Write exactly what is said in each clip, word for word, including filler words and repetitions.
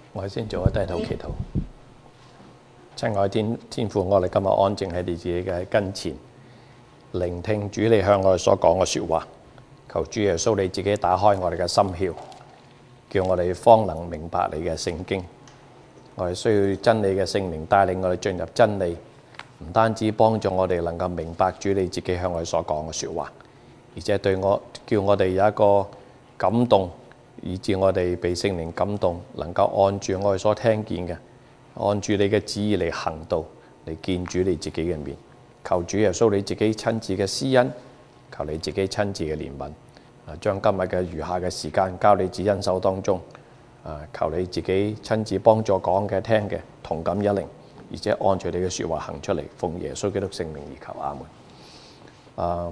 我先做一低頭祈禱。親愛天天父，我哋今日安靜喺你自己嘅跟前，聆聽主你向我哋所講嘅說話。求主耶穌你自己打開我哋嘅心竅，叫我哋方能明白你嘅聖經。我哋需要真理嘅聖靈帶領我哋進入真理，唔單止幫助我哋能夠明白主你自己向我哋所講嘅說話，而且對我叫我哋有一個感動，以致我哋被聖靈感動，能夠按住我哋所聽見嘅，按住你嘅旨意嚟行道，嚟見主你自己嘅面。求主耶穌你自己親自嘅施恩，求你自己親自嘅憐憫，啊，將今日嘅餘下嘅時間交你至恩手當中，啊，求你自己親自幫助講嘅聽嘅同感一靈，而且按住你嘅說話行出嚟，奉耶穌基督聖名而求，阿門。啊，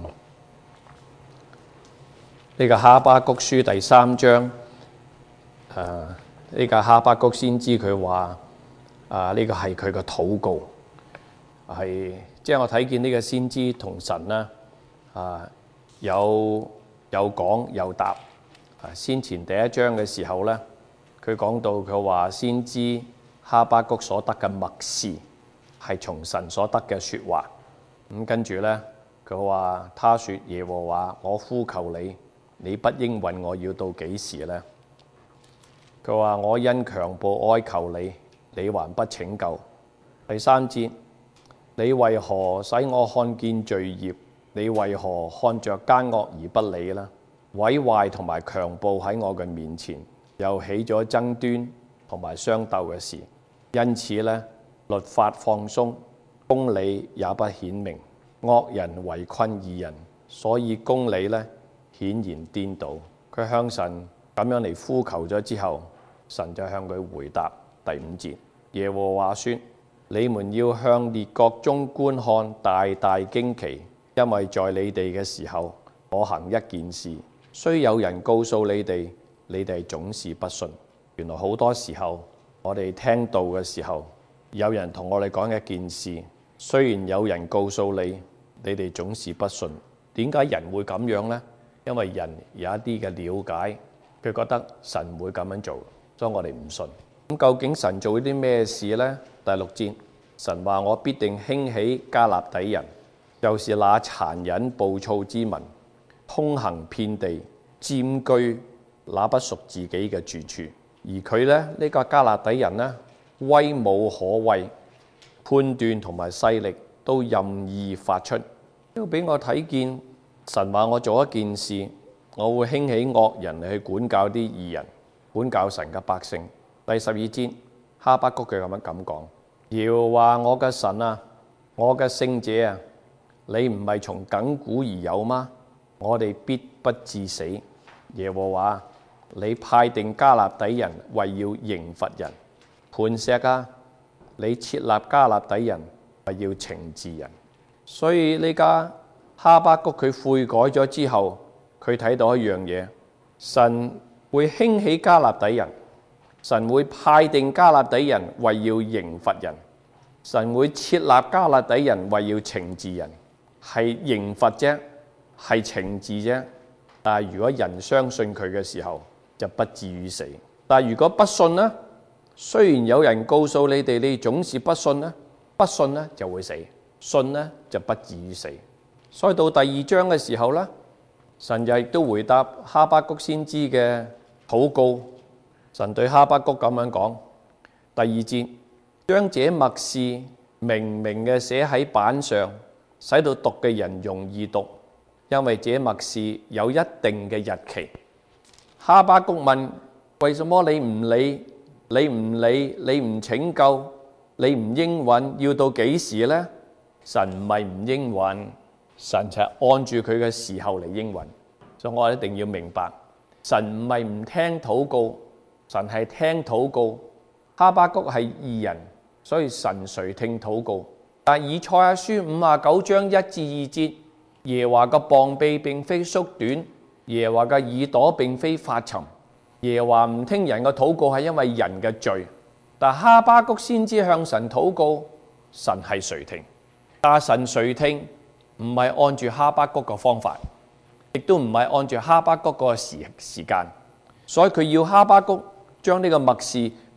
呢個哈巴谷書第三章，誒、啊，呢個哈巴谷先知佢話，啊，呢個係佢嘅禱告，係即係我睇見呢個先知同神啦，啊，有有講有答。啊，先前第一章嘅時候咧，佢講到佢話先知哈巴谷所得嘅默示係從神所得嘅說話。咁跟住咧，佢話他說耶和華，我呼求你。你不應允我要到幾時呢？佢話我因強暴哀求你，你還不拯救。第三節，你為何使我看見罪孽？你為何看着奸惡而不理呢？毀壞同埋強暴喺我嘅面前，又起咗爭端同埋相鬥嘅事。因此呢，律法放鬆，公理也不顯明，惡人圍困義人，所以公理呢，顯然顛倒。佢向神咁樣嚟呼求咗之後，神就向佢回答。第五節，耶和華說：你們要向列國中觀看，大大驚奇，因為在你哋嘅時候，我行一件事，雖有人告訴你哋，你哋總是不信。原來好多時候，我哋聽到嘅時候，有人同我哋講一件事，雖然有人告訴你，你哋總是不信。點解人會咁樣呢？因為人有一啲嘅了解，佢覺得神唔會咁樣做，所以我哋唔信。咁究竟神做啲咩事呢？第六節，神話我必定興起迦勒底人，就是那殘忍暴躁之民，通行遍地，佔據那不屬自己嘅住處。而佢咧呢、呢個迦勒底人呢，威武可畏，判斷同埋勢力都任意發出。呢個俾我睇見。神話我做一件事，我會興起惡人嚟去管教啲義人，管教神嘅百姓。第十二節，哈巴谷佢咁樣咁講：耶和華我嘅神啊，我嘅聖者啊，你唔係從亙古而有嗎？我哋必不致死。耶和華，你派定迦勒底人為要刑罰人。磐石啊，你設立迦勒底人為要懲治人。所以呢家。哈巴谷佢悔改咗之後，佢睇到一樣嘢，神會興起迦勒底人，神會派定迦勒底人為要刑罰人，神會設立迦勒底人為要懲治人，係刑罰啫，係懲治啫。但係如果人相信佢嘅時候，就不至於死。但係如果不信呢？雖然有人告訴你哋，你總是不信呢，不信呢就會死，信呢就不至於死。所以到第二章嘅時候咧，神就亦都回答哈巴谷先知嘅禱告。神對哈巴谷咁樣講：第二節，將這默示明明嘅寫喺板上，使到讀嘅人容易讀，因為這默示有一定嘅日期。哈巴谷問：為什麼你唔理？你唔理？你唔拯救？你唔應允？要到幾時呢？神唔係唔應允。神就係按住佢嘅時候嚟應允，所以我一定要明白，神唔係唔聽禱告，神係聽禱告。哈巴谷係義人，所以神垂聽禱告。但以賽亞書五十九章一至二節，耶和華嘅膀臂並非縮短，耶和華嘅耳朵並非發沉。耶和華唔聽人嘅禱告係因為人嘅罪，但哈巴谷先知向神禱告，神係垂聽，但神垂聽。唔係按住哈巴谷嘅方法，亦都唔係按住哈巴谷個時時間，所以佢要哈巴谷將呢個默示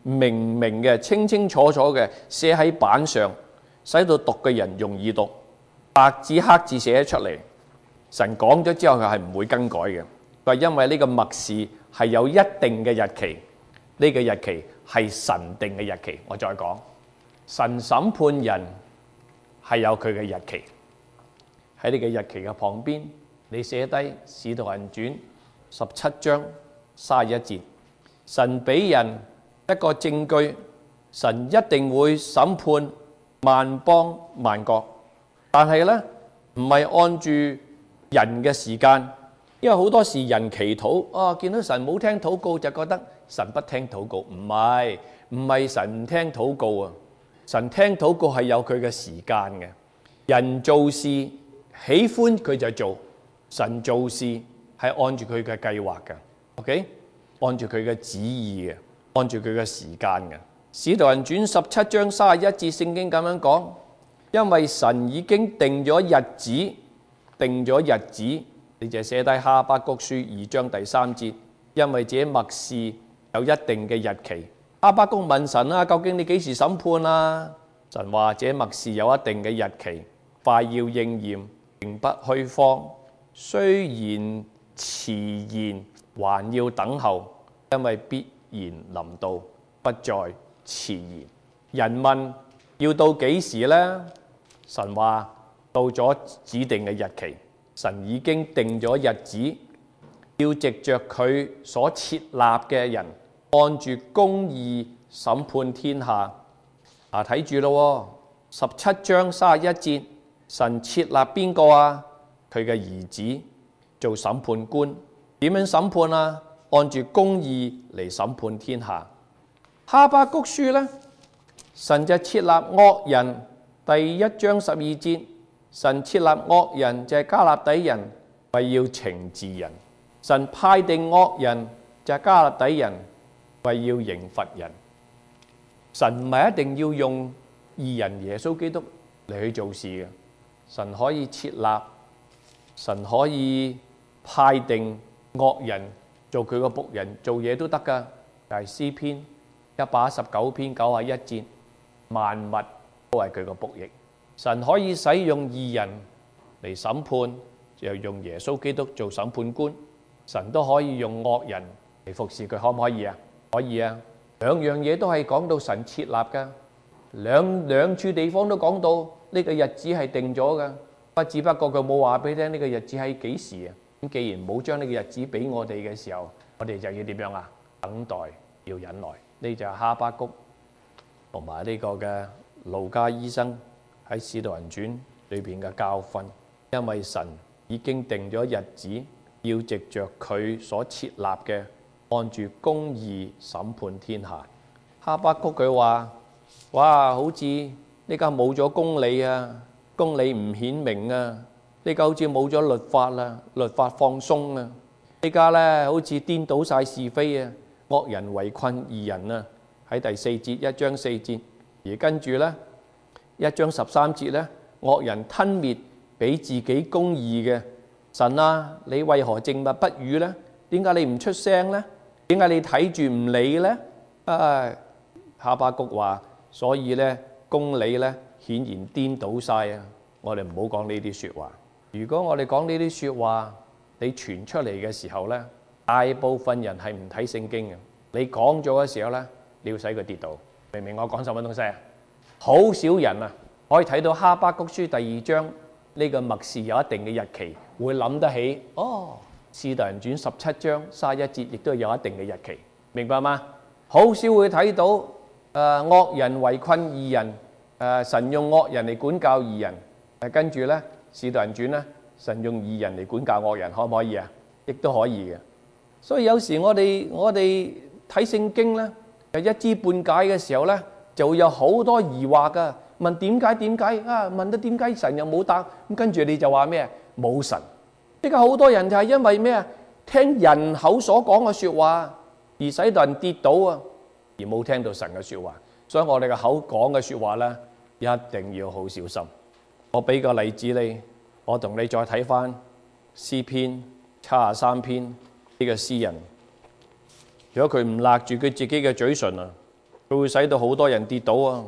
明明嘅、清清楚楚嘅寫喺板上，使到讀嘅人容易讀，白紙黑字寫出嚟。神講咗之後，佢係唔會更改嘅。佢因為呢個默示係有一定嘅日期，呢個日期係神定嘅日期。我再講，神審判人係有佢嘅日期。喺呢個日期嘅旁邊，你寫低《使徒行傳》十七章三十一節，神俾人一個證據，神一定會審判萬邦萬國，但係呢，唔係按住人嘅時間，因為好多時人祈禱啊，見到神冇聽禱告就覺得神不聽禱告，唔係唔係神唔聽禱告啊，神聽禱告係有佢嘅時間嘅。人做事喜歡佢就做，神做事係按住佢嘅計劃嘅 ，OK， 按住佢嘅旨意嘅，按住佢嘅時間嘅。使徒行傳十七章三十一節聖經咁樣講，因為神已經定咗日子。定咗日子，你就寫低哈巴谷書二章第三節，因為這默示有一定嘅日期。哈巴谷問神啊，究竟你幾時審判啊？神話這默示有一定嘅日期，快要應驗，並不虛謊。雖然遲延，還要等候，因為必然臨到，不再遲延。人問要到幾時呢？神話，到咗指定嘅日期，神已經定咗日子，要藉着佢所設立嘅人，按住公義審判天下。啊，睇住咯，十七章三十一節，神設立邊個啊？佢嘅兒子做審判官，點樣審判啊？按住公義嚟審判天下。哈巴谷書呢，神就設立惡人，第一章十二節。神設立惡人就係迦勒底人，為要懲治人；神派定惡人就係迦勒底人，為要刑罰人。神唔係一定要用義人耶穌基督嚟去做事嘅，神可以設立，神可以派定惡人做佢個僕人，做嘢都得㗎。但係詩篇一百一十九篇九十一節，萬物都係佢個僕役。神可以使用義人嚟審判，就用耶穌基督做審判官。神都可以用惡人嚟服侍佢，可唔可以啊？可以啊！兩樣嘢都係講到神設立㗎，兩兩處地方都講到呢個日子係定咗㗎。不只不過佢冇話俾你聽呢個日子係幾時啊？咁既然冇將呢個日子俾我哋嘅時候，我哋就要點樣啊？等待，要忍耐。呢就係哈巴谷同埋呢個嘅路加醫生喺《使徒行傳》裏邊嘅教訓，因為神已經定咗日子，要藉着佢所設立嘅，按住公義審判天下。哈巴谷佢話：哇，好似呢家冇咗公理啊，公理唔顯明啊，呢家好似冇咗律法啦，律法放鬆啊，呢家咧好似顛倒晒是非啊，惡人圍困義人啊，喺第四節一章四節，而跟住咧。一章十三節咧，惡人吞滅比自己公義嘅神啊！你為何靜默不語咧？點解你唔出聲咧？點解你睇住唔理咧？啊！哈巴谷話：所以咧，公理咧顯然顛倒晒啊！我哋唔好講呢啲説話。如果我哋講呢啲説話，你傳出嚟嘅時候咧，大部分人係唔睇聖經嘅。你講咗嘅時候咧，你要使佢跌倒。明唔明我講什麼東西啊？好少人啊，可以睇到哈巴谷書第二章呢個默示有一定嘅日期，會諗得起哦。使徒行傳十七章三十一節亦都有一定嘅日期，明白嗎？好少會睇到誒惡人圍困義人，誒神用惡人嚟管教義人，誒跟住咧使徒行傳咧神用義人嚟管教惡人，可唔可以啊？亦都可以嘅。所以有時我哋我哋睇聖經咧，一知半解嘅時候咧。就會有好多疑惑噶，問點解點解啊？問到點解神又冇答，咁跟住你就話咩？冇神。依家好多人就係因為咩啊？聽人口所講嘅説話，而使到人跌倒啊，而冇聽到神嘅説話。所以我哋嘅口講嘅説話咧，一定要好小心。我俾個例子你，我同你再睇翻詩篇七十三篇呢個詩人，如果佢唔勒住佢自己嘅嘴唇啊， 佢會使到好多人跌倒啊！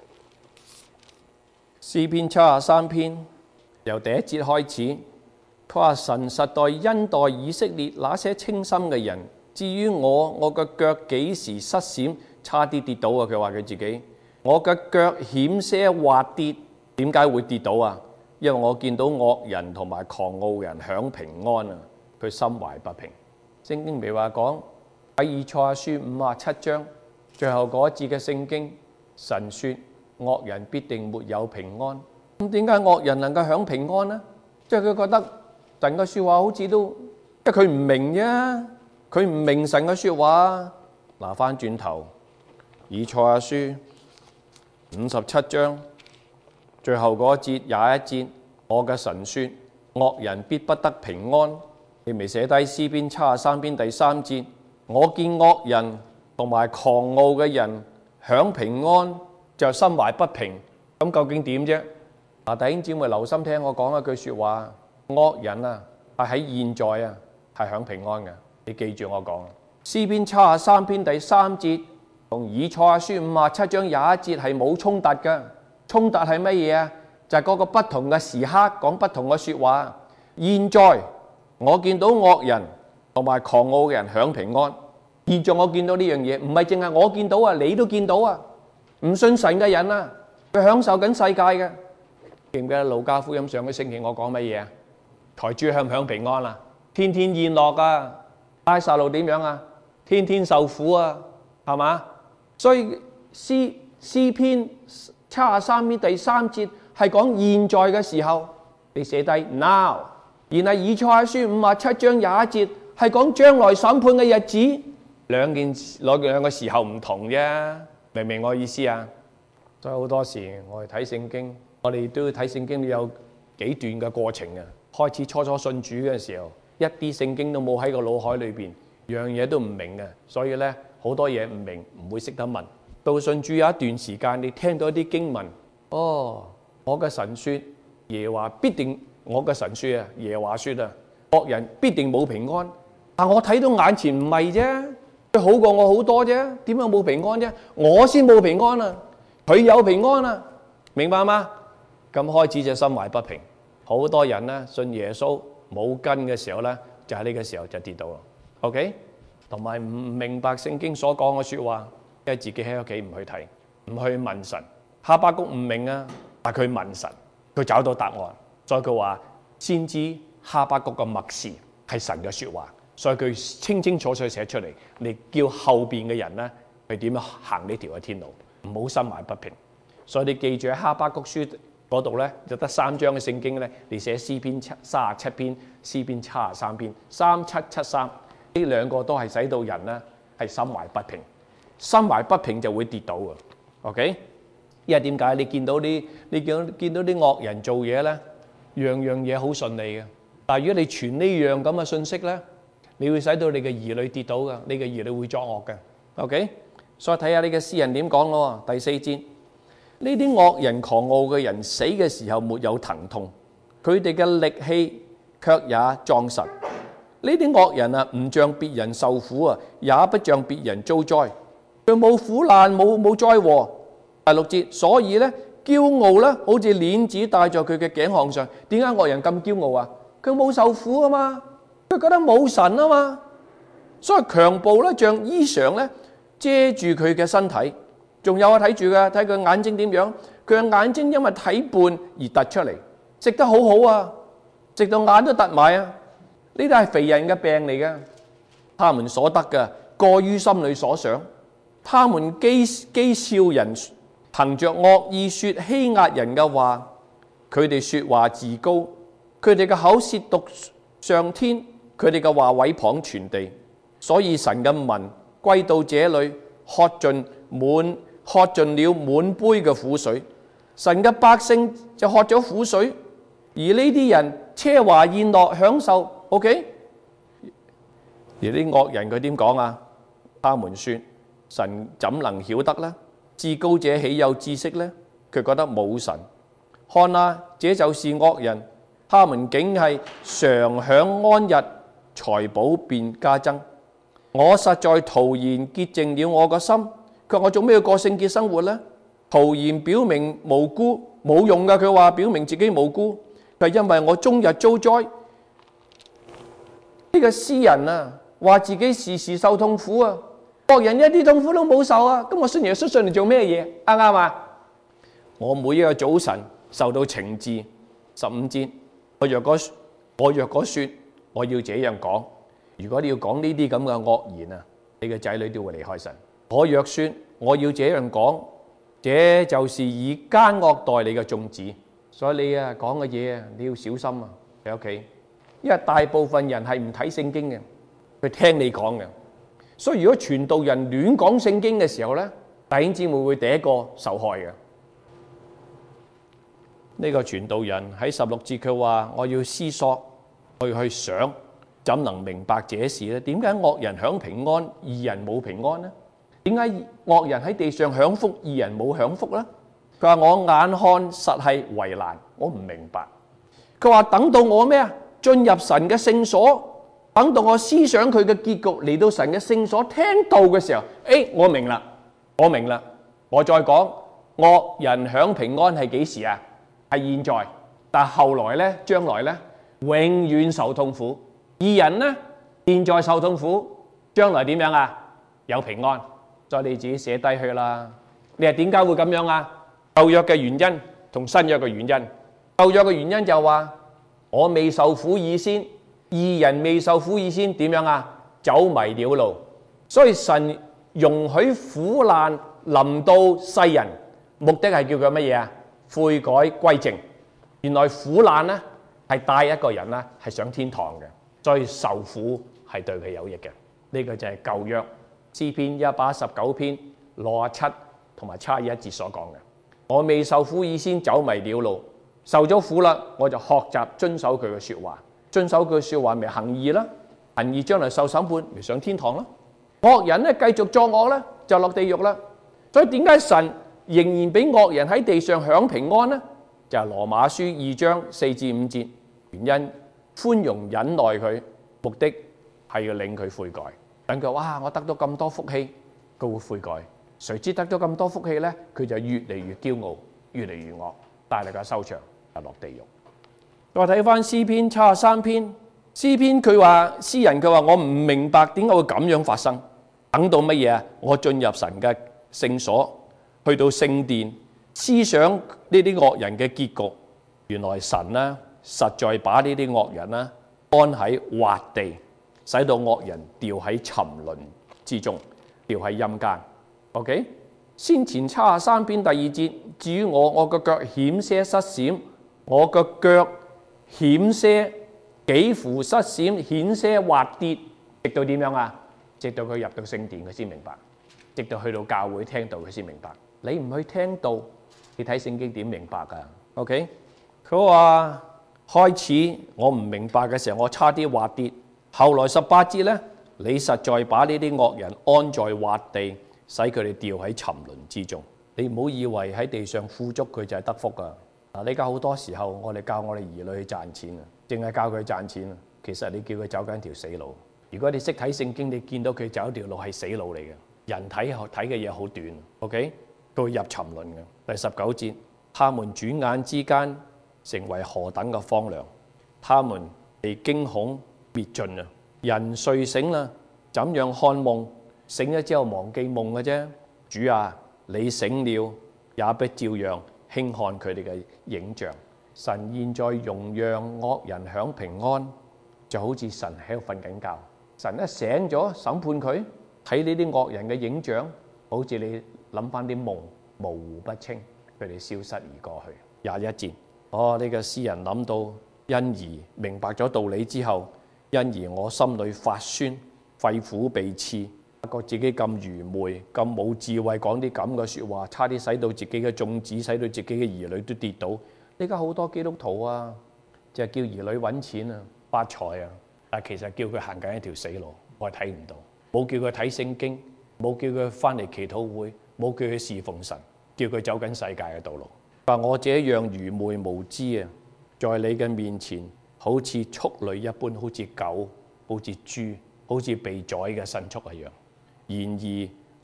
詩篇七十三篇由第一節開始，佢話神實在恩待以色列那些清心嘅人。至於我，我嘅腳幾時失閃，差啲跌倒啊！佢話佢自己，我嘅腳險些滑跌。點解會跌倒啊？因為我見到惡人同埋狂傲人享平安啊！佢心懷不平。聖經未話講喺以賽亞書五十七章最後嗰一節嘅聖經，神說惡人必定沒有平安。咁點解惡人能夠享平安呢？即係佢覺得神嘅說話好似都，即係佢唔明啫，佢唔明神嘅說話。拿翻轉頭，以賽亞書五十七章最後嗰一節廿一節，我嘅神說惡人必不得平安。你未寫低詩篇七十三篇第三節，我見惡人同埋狂傲嘅人享平安，就心懷不平。咁究竟點啫？嗱，弟兄姊妹留心聽我講一句說話，惡人啊係喺現在啊係享平安嘅。你記住我講，詩篇七十三篇第三節同以賽亞書五十七章廿一節係冇衝突嘅。衝突係乜嘢啊？就係、是、嗰個不同嘅時刻講不同嘅說話。現在我見到惡人同埋狂傲嘅人享平安。現在我見到呢樣嘢，唔係淨係我見到啊，你都見到啊。唔信神嘅人啊，佢享受緊世界嘅。記唔記得路加福音上個星期我講乜嘢啊？財主享唔享平安啊？天天宴樂啊！拉撒路點樣啊？天天受苦啊，係嘛？所以詩詩篇七十三篇第三節係講現在嘅時候，你寫低 now。然後以賽亞書五十七章廿一節係講將來審判嘅日子，兩件兩兩個時候唔同啫，明唔明我意思啊？所以好多時我哋睇聖經，我哋都要睇聖經，有幾段嘅過程啊。開始初初信主嘅時候，一啲聖經都冇喺個腦海裏邊，樣嘢都唔明嘅，所以咧好多嘢唔明，唔會識得問。到信主有一段時間，你聽到一啲經文，哦，我嘅神說耶華必定。我嘅神說啊，耶華說啊，惡人必定冇平安。但我睇到眼前唔係啫，佢好過我好多啫，點解冇平安啫？我先冇平安啊，佢有平安啊，明白嗎？咁開始就心懷不平。好多人咧信耶穌冇根嘅時候咧，就喺呢個時候就跌倒啦。OK， 同埋唔明白聖經所講嘅說話，因為自己喺屋企唔去睇，唔去問神。哈巴谷唔明啊，但佢問神，佢找到答案。所以佢話先知哈巴谷嘅默示係神嘅說話，所以佢清清楚楚寫出嚟，你叫後邊嘅人咧去點樣行呢條嘅天路，唔好心懷不平。所以你記住喺哈巴谷書嗰度咧，就得三章嘅聖經咧，你寫詩篇三十七篇、詩篇七十三篇、三七七三呢兩個都係使到人咧係心懷不平，心懷不平就會跌倒嘅。OK， 因為點解？你見到啲你見見到啲惡人做嘢咧？樣樣嘢好順利嘅，但係如果你傳呢樣咁嘅信息咧，你會使到你嘅兒女跌倒嘅，你嘅兒女會作惡嘅。OK， 所以睇下呢個詩人點講咯。第四節，呢啲惡人狂傲嘅人死嘅時候沒有疼痛，佢哋嘅力氣卻也壯實。呢啲惡人啊，唔像別人受苦啊，也不像別人遭災，佢冇苦難，冇冇災禍。第六節，所以咧。驕傲咧，好似鏈子戴在佢嘅頸項上。點解惡人咁驕傲啊？佢冇受苦啊嘛，佢覺得冇神啊嘛，所以強暴咧，像衣裳咧遮住佢嘅身體。仲有啊，睇住嘅，睇佢眼睛點樣？佢嘅眼睛因為睇半而突出嚟，食得好好啊，食到眼都突埋啊。呢啲係肥人嘅病嚟嘅。他們所得嘅過於心裏所想，他們譏譏笑人。憑着惡意說欺壓人嘅話，佢哋說話自高，佢哋嘅口褻瀆上天，佢哋嘅話毀謗全地。所以神嘅民歸到這裏，喝盡滿喝盡了滿杯嘅苦水。神嘅百姓就喝咗苦水，而呢啲人奢華宴樂享受。OK， 而啲惡人佢點講啊？他們說神怎能曉得呢？至高者豈有知識呢？佢覺得冇神。看啊，這就是惡人，他們竟係常享安逸，財寶便加增。我實在徒然潔淨了我個心， 佢話我做咩要過聖潔生活呢？徒然表明無辜，冇用噶。佢話表明自己無辜，係因為我終日遭災。呢個詩人啊，話自己時時受痛苦啊，惡人一啲痛苦都冇受啊。咁我信耶穌信嚟做咩嘢？啱唔啱啊？我每一個早晨受到懲治。十五節，我若果我若果說我要這樣講，如果你要講呢啲咁嘅惡言啊，你嘅仔女都會離開神。我若說我要這樣講，這就是以奸惡待你嘅眾子。所以你啊講嘅嘢啊，你要小心啊喺屋企，因為大部分人係唔睇聖經嘅，佢聽你講嘅。所以如果傳道人亂講聖經嘅時候咧，弟兄姊妹會第一個受害嘅。呢個傳道人喺十六節佢話：我要思索，我要去想，怎能明白這事呢？點解惡人享平安，義人冇平安呢？點解惡人喺地上享福，義人冇享福呢？佢話我眼看實係為難，我唔明白。佢話等到我咩啊？進入神嘅聖所，等到我思想佢嘅結局嚟到神嘅聖所聽到嘅時候，誒，我明啦，我明啦。我再講，惡人享平安係幾時啊？係現在，但後來咧，將來咧，永遠受痛苦。義人呢，現在受痛苦，將來點樣啊？有平安。再你自己寫低去啦。你係點解會咁樣啊？舊約嘅原因同新約嘅原因。舊約嘅原因就話我未受苦以先，義人未受苦以先，點樣啊？走迷了路。所以神容許苦難臨到世人，目的係叫佢乜嘢啊？悔改歸正。原來苦難咧係帶一個人咧係上天堂嘅，所以受苦係對佢有益嘅。呢、這個就係舊約詩篇一百一十九篇六十七同埋七十一節所講嘅。我未受苦以先走迷了路，受咗苦啦，我就學習遵守佢嘅説話，遵守佢嘅説話咪行義啦，行義將來受審判咪上天堂咯。惡人咧繼續作惡咧就落地獄啦。所以點解神仍然俾惡人喺地上享平安呢？就係、是、羅馬書二章四至五節，原因寬容忍耐佢，目的係要令佢悔改。等佢哇，我得到咁多福氣，佢會悔改。誰知得到咁多福氣呢？佢就越嚟越驕傲，越嚟越惡，大力嘅收場就落地獄。我睇翻詩篇七十三篇，詩篇佢話詩人佢話我唔明白點解會咁樣發生。等到乜嘢啊？我進入神嘅聖所，去到聖殿，思想呢啲惡人嘅結局。原來神呢，實在把呢啲惡人呢安喺滑地，使到惡人掉喺沉淪之中，掉喺陰間。OK， 先前七十三篇第二節，至於我，我個腳險些失閃，我個腳險些幾乎失閃，險些滑跌，直到點樣啊？直到佢入到聖殿，佢先明白；直到去到教會聽到，佢先明白。你唔去聽到，你睇聖經點明白噶 ？OK， 佢話開始我唔明白嘅時候，我差啲滑跌。後來十八節呢，你實在把呢啲惡人安在滑地，使佢哋掉喺沉淪之中。你唔好以為喺地上富足佢就係得福噶。嗱，呢家好多時候我哋教我哋兒女去賺錢啊，淨係教佢賺錢啊，其實你叫佢走緊條死路。如果你識睇聖經，你見到佢走一條路係死路嚟嘅。人睇睇嘅嘢好短 ，OK， 佢會入沉淪嘅。第十九節，他們轉眼之間成為何等嘅荒涼，他們被驚恐滅盡啊！人睡醒啦，怎樣看夢？醒咗之後忘記夢嘅啫。主啊，你醒了，也不照樣輕看佢哋嘅影像。神現在容讓惡人享平安，就好似神喺度瞓緊覺。神一醒咗審判佢，睇呢啲惡人嘅影像，好似你諗翻啲夢模糊不清，佢哋消失而過去。廿一節，哦，呢、這個詩人諗到，因而明白咗道理之後，因而我心裏發酸，肺腑被刺，發覺自己咁愚昧、咁冇智慧，講啲咁嘅説話，差啲使到自己嘅眾子，使到自己嘅兒女都跌倒。呢家好多基督徒啊，就係叫兒女揾錢啊、發財啊。但其實叫佢行緊一條死路，我係睇唔到。冇叫佢睇聖經，冇叫佢翻嚟祈禱會，冇叫佢侍奉神，叫佢走緊世界嘅道路。話我這樣愚昧無知啊，在你嘅面前好似畜類一般，好似狗，好似豬，好似被宰嘅牲畜一樣。然而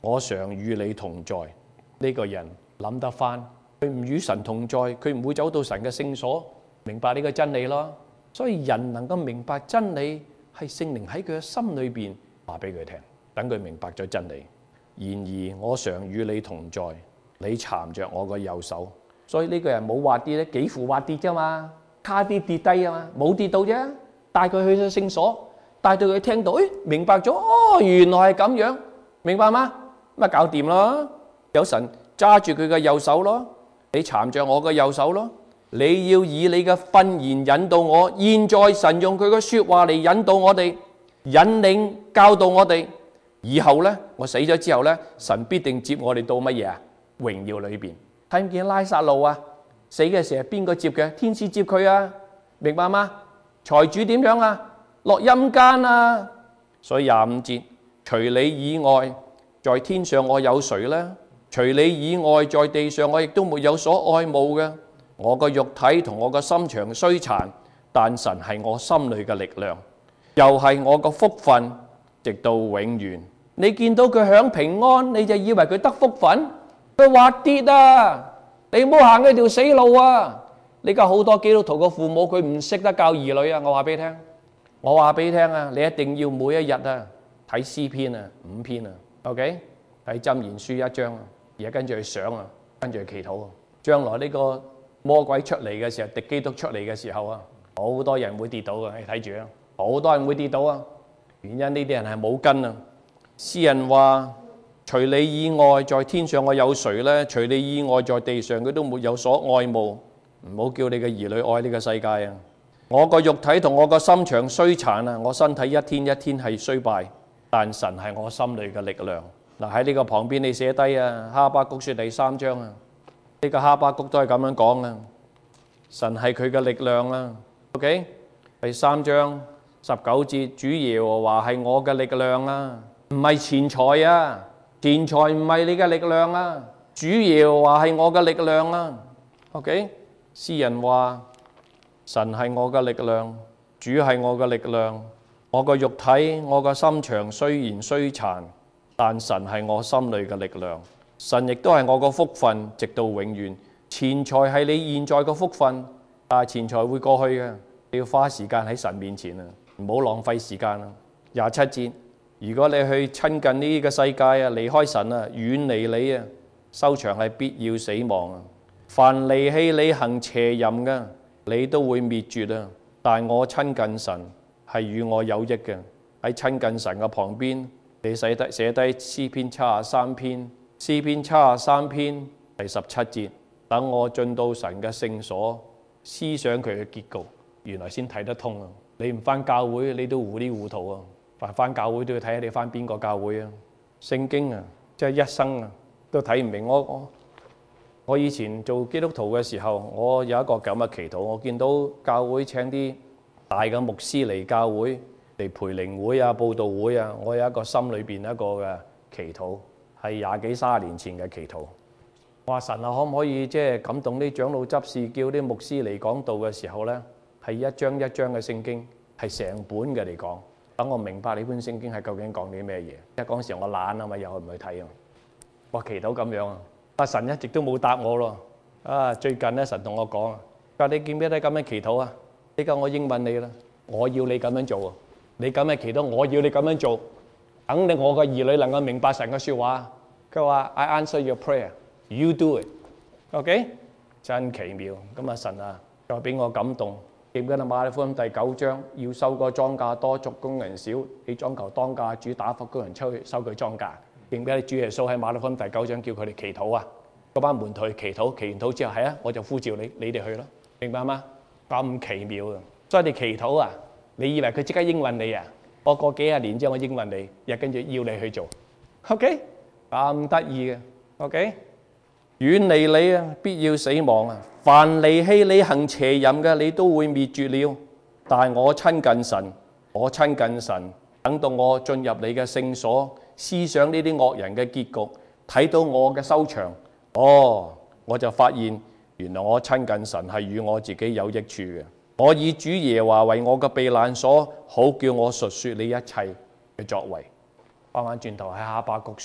我常與你同在。呢個人諗得翻，佢唔與神同在，佢唔會走到神嘅聖所，明白呢個真理咯。所以人能夠明白真理，係聖靈喺佢嘅心裏邊話俾佢聽，等佢明白咗真理。然而我常與你同在，你攙着我個右手。所以呢個人冇滑跌咧，幾乎滑跌啫嘛，差啲跌低啊嘛，冇跌到啫。帶佢去咗聖所，帶到佢聽到，誒，明白咗，哦，原來係咁樣，明白嗎？咪搞掂咯，有神揸住佢嘅右手咯，你攙着我嘅右手咯。你要以你嘅訓言引導我。現在神用佢嘅說話嚟引導我哋，引領教導我哋。以後呢，我死咗之後呢，神必定接我哋到乜嘢啊？榮耀裏邊。睇唔見拉撒路啊？死嘅時候邊個接嘅？天使接佢啊？明白嗎？財主點樣啊？落陰間啊！所以廿五節，除你以外，在天上我有誰呢？除你以外，在地上我亦都沒有所愛慕嘅。我個肉體同我個心腸衰殘，但神係我心裏嘅力量，又係我個福分，直到永遠。你見到佢享平安，你就以為佢得福分？佢滑跌啊！你唔好行嗰條死路啊！你家好多基督徒嘅父母，佢唔識得教兒女啊！我話俾你聽，我話俾你聽啊！你一定要每一日啊睇詩篇啊，五篇啊 ，OK？ 睇箴言書一章啊，而家跟住去想啊，跟住去祈禱啊。將來呢個魔鬼出嚟嘅時候，敵基督出嚟嘅時候啊，好多人會跌倒嘅，你睇住啊，好多人會跌倒啊。原因呢啲人係冇根啊。詩人話：除你以外，在天上我有誰呢？除你以外，在地上佢都沒有所愛慕。唔好叫你嘅兒女愛呢個世界啊！我個肉體同我個心腸衰殘啊！我身體一天一天係衰敗，但神係我心裏嘅力量。嗱，喺呢個旁邊你寫低啊，哈巴谷書第三章啊，呢個哈巴谷都係咁樣講啊。神係佢嘅力量啊。OK， 第三章十九節，主耶和華係我嘅力量啊，唔係錢財啊，錢財唔係你嘅力量啊，主耶和華係我嘅力量啊。OK。詩人話：神係我嘅力量，主係我嘅力量。我個肉體，我個心腸雖然衰殘，但神係我心裏嘅力量。神亦都係我個福分，直到永遠。錢財係你現在嘅福分，但係錢財會過去嘅，你要花時間喺神面前啊，唔好浪費時間啊。廿七節，如果你去親近呢個世界啊，離開神啊，遠離你啊，收場係必要死亡啊。凡離棄你行邪淫嘅，你都會滅絕啊！但我親近神係與我有益嘅。喺親近神嘅旁邊，你寫低寫低詩篇七十三篇，詩篇七十三篇第十七節，等我進到神嘅聖所，思想佢嘅結局，原來先睇得通啊！你唔返教會，你都糊裡糊塗啊！凡返教會都要睇下你返邊個教會啊！聖經啊，即係一生啊，都睇唔明。我我。我以前做基督徒嘅時候，我有一個咁嘅祈禱。我見到教會請啲大嘅牧師嚟教會嚟培靈會啊、佈道會啊，我有一個心裏邊一個嘅祈禱，係廿幾三十年前嘅祈禱。我話神啊，可唔可以即係感動啲長老執事，叫啲牧師嚟講道嘅時候呢，係一章一章嘅聖經，係成本嘅嚟講，等我明白呢本聖經係究竟講啲咩嘢。因為嗰陣時我懶啊嘛，又去唔去睇啊？我祈禱咁樣啊。阿神一直都冇答我咯。啊，最近咧神同我講啊，佢話你見唔見得咁樣祈禱啊？依家我應允你啦，我要你咁樣做啊！你咁樣祈禱，我要你咁樣做，肯定我個兒女能夠明白神嘅説話。佢話 I answer your prayer, you do it。OK， 真奇妙。咁啊神啊，又俾我感動。記唔記得馬太福音第九章，要收個莊稼多，作工人少，你莊求當價主打發工人出去收佢莊稼。記唔記得主耶穌喺馬太福音第九章叫佢哋祈禱啊？嗰班門徒去祈禱，祈完禱之後係啊，我就呼召你，你哋去咯，明白嗎？咁奇妙啊！所以你祈禱啊，你以為佢即刻應允你啊？我過幾廿年之後我應允你，又跟住要你去做。OK， 咁得意嘅。OK， 遠離你啊，必要死亡啊！凡離棄你行邪淫嘅，你都會滅絕了。但我親近神，我親近神，等到我進入你嘅聖所。思想呢啲惡人嘅結局，睇到我嘅收場，哦，我就發現原來我親近神係與我自己有益處嘅。我以主耶和華為我嘅避難所，好叫我述說你一切嘅作為。翻返轉頭喺哈巴谷書，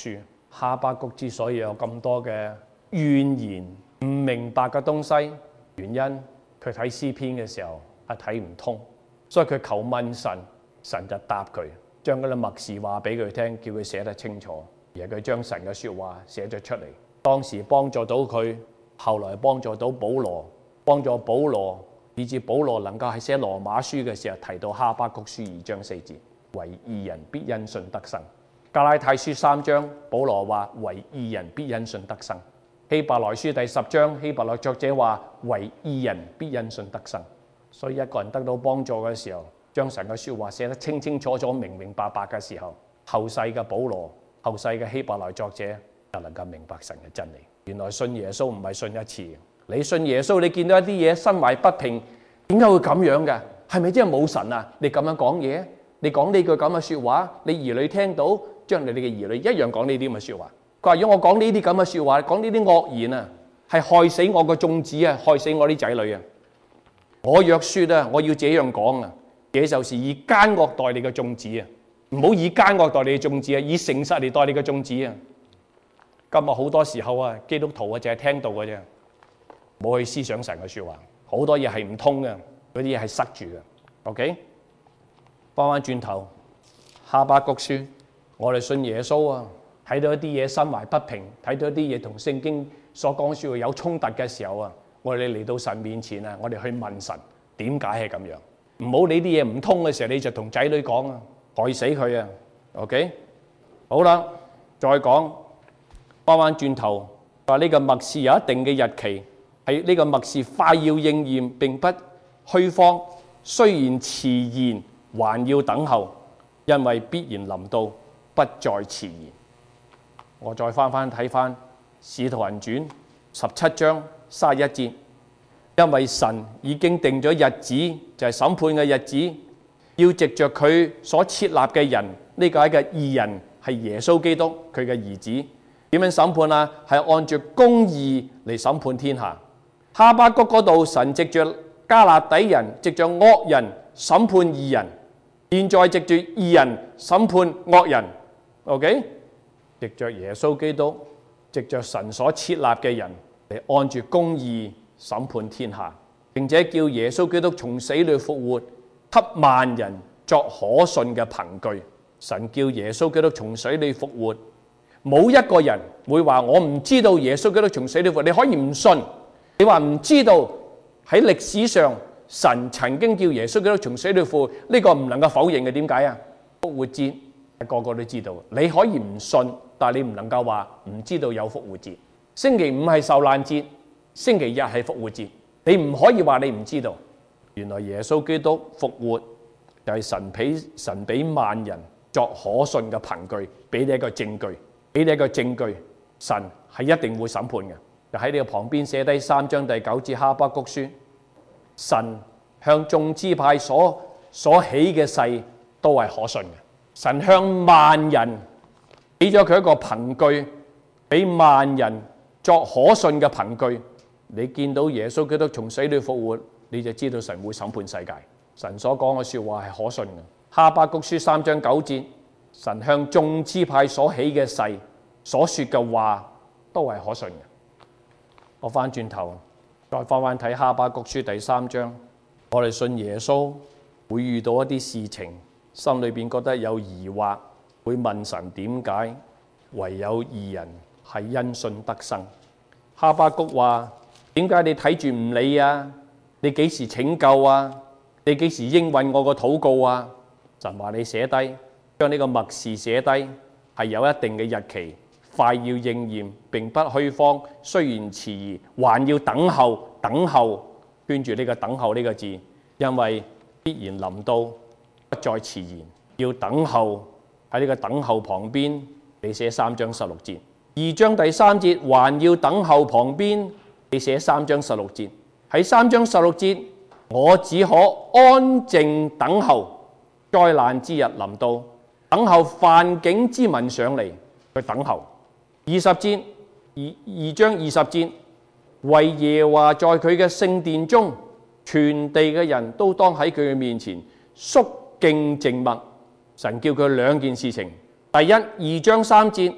哈巴谷之所以有咁多嘅怨言、唔明白嘅東西，原因佢睇詩篇嘅時候係睇唔通，所以佢求問神，神就答佢，將嗰啲默示話俾佢聽，叫佢寫得清楚，而係佢將神嘅說話寫咗出嚟。當時幫助到佢，後來幫助到保羅，幫助保羅，以致保羅能夠喺寫羅馬書嘅時候提到哈巴谷書二章四節，為義人必因信得生。加拉太書三章，保羅話為義人必因信得生。希伯來書第十章，希伯來作者話為義人必因信得生。所以一個人得到幫助嘅時候，將神嘅說話寫得清清楚楚、明明白白嘅時候，後世嘅保羅、後世嘅希伯來作者就能夠明白神嘅真理。原來信耶穌唔係信一次，你信耶穌，你見到一啲嘢心懷不平，點解會咁樣嘅？係咪真係冇神啊？你咁樣講嘢，你講呢句咁嘅說話，你兒女聽到，將你哋嘅兒女一樣講呢啲咁嘅說話。佢話如果我講呢啲咁嘅說話，講呢啲惡言啊，係害死我個眾子啊，害死我啲仔女啊。我若說啊，我要這樣講啊，這就是以奸惡待你嘅眾子啊，唔好以奸惡待你嘅眾子啊，以誠實嚟待你嘅眾子啊。今日好多時候啊，基督徒啊淨係聽到嘅啫，冇去思想神嘅說話，好多嘢係唔通嘅，嗰啲嘢係塞住嘅。OK， 翻翻轉頭，哈巴谷書，我哋信耶穌啊，睇到一啲嘢心懷不平，睇到一啲嘢同聖經所講說話有衝突嘅時候啊，我哋嚟到神面前啊，我哋去問神點解係咁樣。唔好理啲嘢唔通嘅時候，你就同仔女講啊，害死佢啊。OK， 好啦，再講翻翻轉頭，話呢個默示有一定嘅日期，係呢個默示快要應驗，並不虛謊。雖然遲延，還要等候，因為必然臨到，不再遲延。我再翻翻睇翻《使徒行傳》十七章三十一節，因為神已經定咗日子，就係審判嘅日子，要藉着佢所設立嘅人，呢個係一個義人，係耶穌基督佢嘅兒子。點樣審判啊？係按照公義嚟審判天下。哈巴谷嗰度，神藉着迦勒底人，藉着惡人審判義人，現在藉着義人審判惡人。OK， 藉着耶穌基督，藉着神所設立嘅人嚟按住公義審判天下，並且叫耶穌基督從死裏復活，給萬人作可信嘅憑據。神叫耶穌基督從死裏復活，冇一個人會話我唔知道耶穌基督從死裏復活。你可以唔信，你話唔知道喺歷史上神曾經叫耶穌基督從死裏復活，呢個唔能夠否認嘅。點解啊？復活節個個都知道，你可以唔信，但係你唔能夠話唔知道有復活節。星期五係受難節，星期日係復活節，你唔可以話你唔知道。原來耶穌基督復活就係神俾神俾萬人作可信嘅憑據，俾你一個證據，俾你一個證據，神係一定會審判嘅。就喺你個旁邊寫低三章第九節哈巴谷書，神向眾支派所所起嘅誓都係可信嘅。神向萬人俾咗佢一個憑據，俾萬人作可信嘅憑據。你見到耶穌基督從死裏復活，你就知道神會審判世界。神所講嘅說話係可信嘅。哈巴谷書三章九節，神向眾支派所起嘅誓，所說嘅話都係可信嘅。我翻轉頭再翻翻睇哈巴谷書第三章，我哋信耶穌會遇到一啲事情，心裏邊覺得有疑惑，會問神點解，唯有義人係因信得生。哈巴谷話：點解你睇住唔理啊？你幾時拯救啊？你幾時應允我個禱告啊？神話你寫低，將呢個默示寫低，係有一定嘅日期，快要應驗，並不虛謊。雖然遲疑，還要等候，等候，圈住呢個等候呢個字，因為必然臨到，不再遲延，要等候。喺呢個等候旁邊，你寫三章十六節。二章第三節，還要等候旁邊，你寫三章十六節。喺三章十六節，我只可安靜等候災難之日臨到，等候犯境之民上嚟去等候。二十節，二二章二十節，為耶和華在佢嘅聖殿中，全地嘅人都當喺佢嘅面前肅敬靜默。神叫佢兩件事情：第一，二章三節，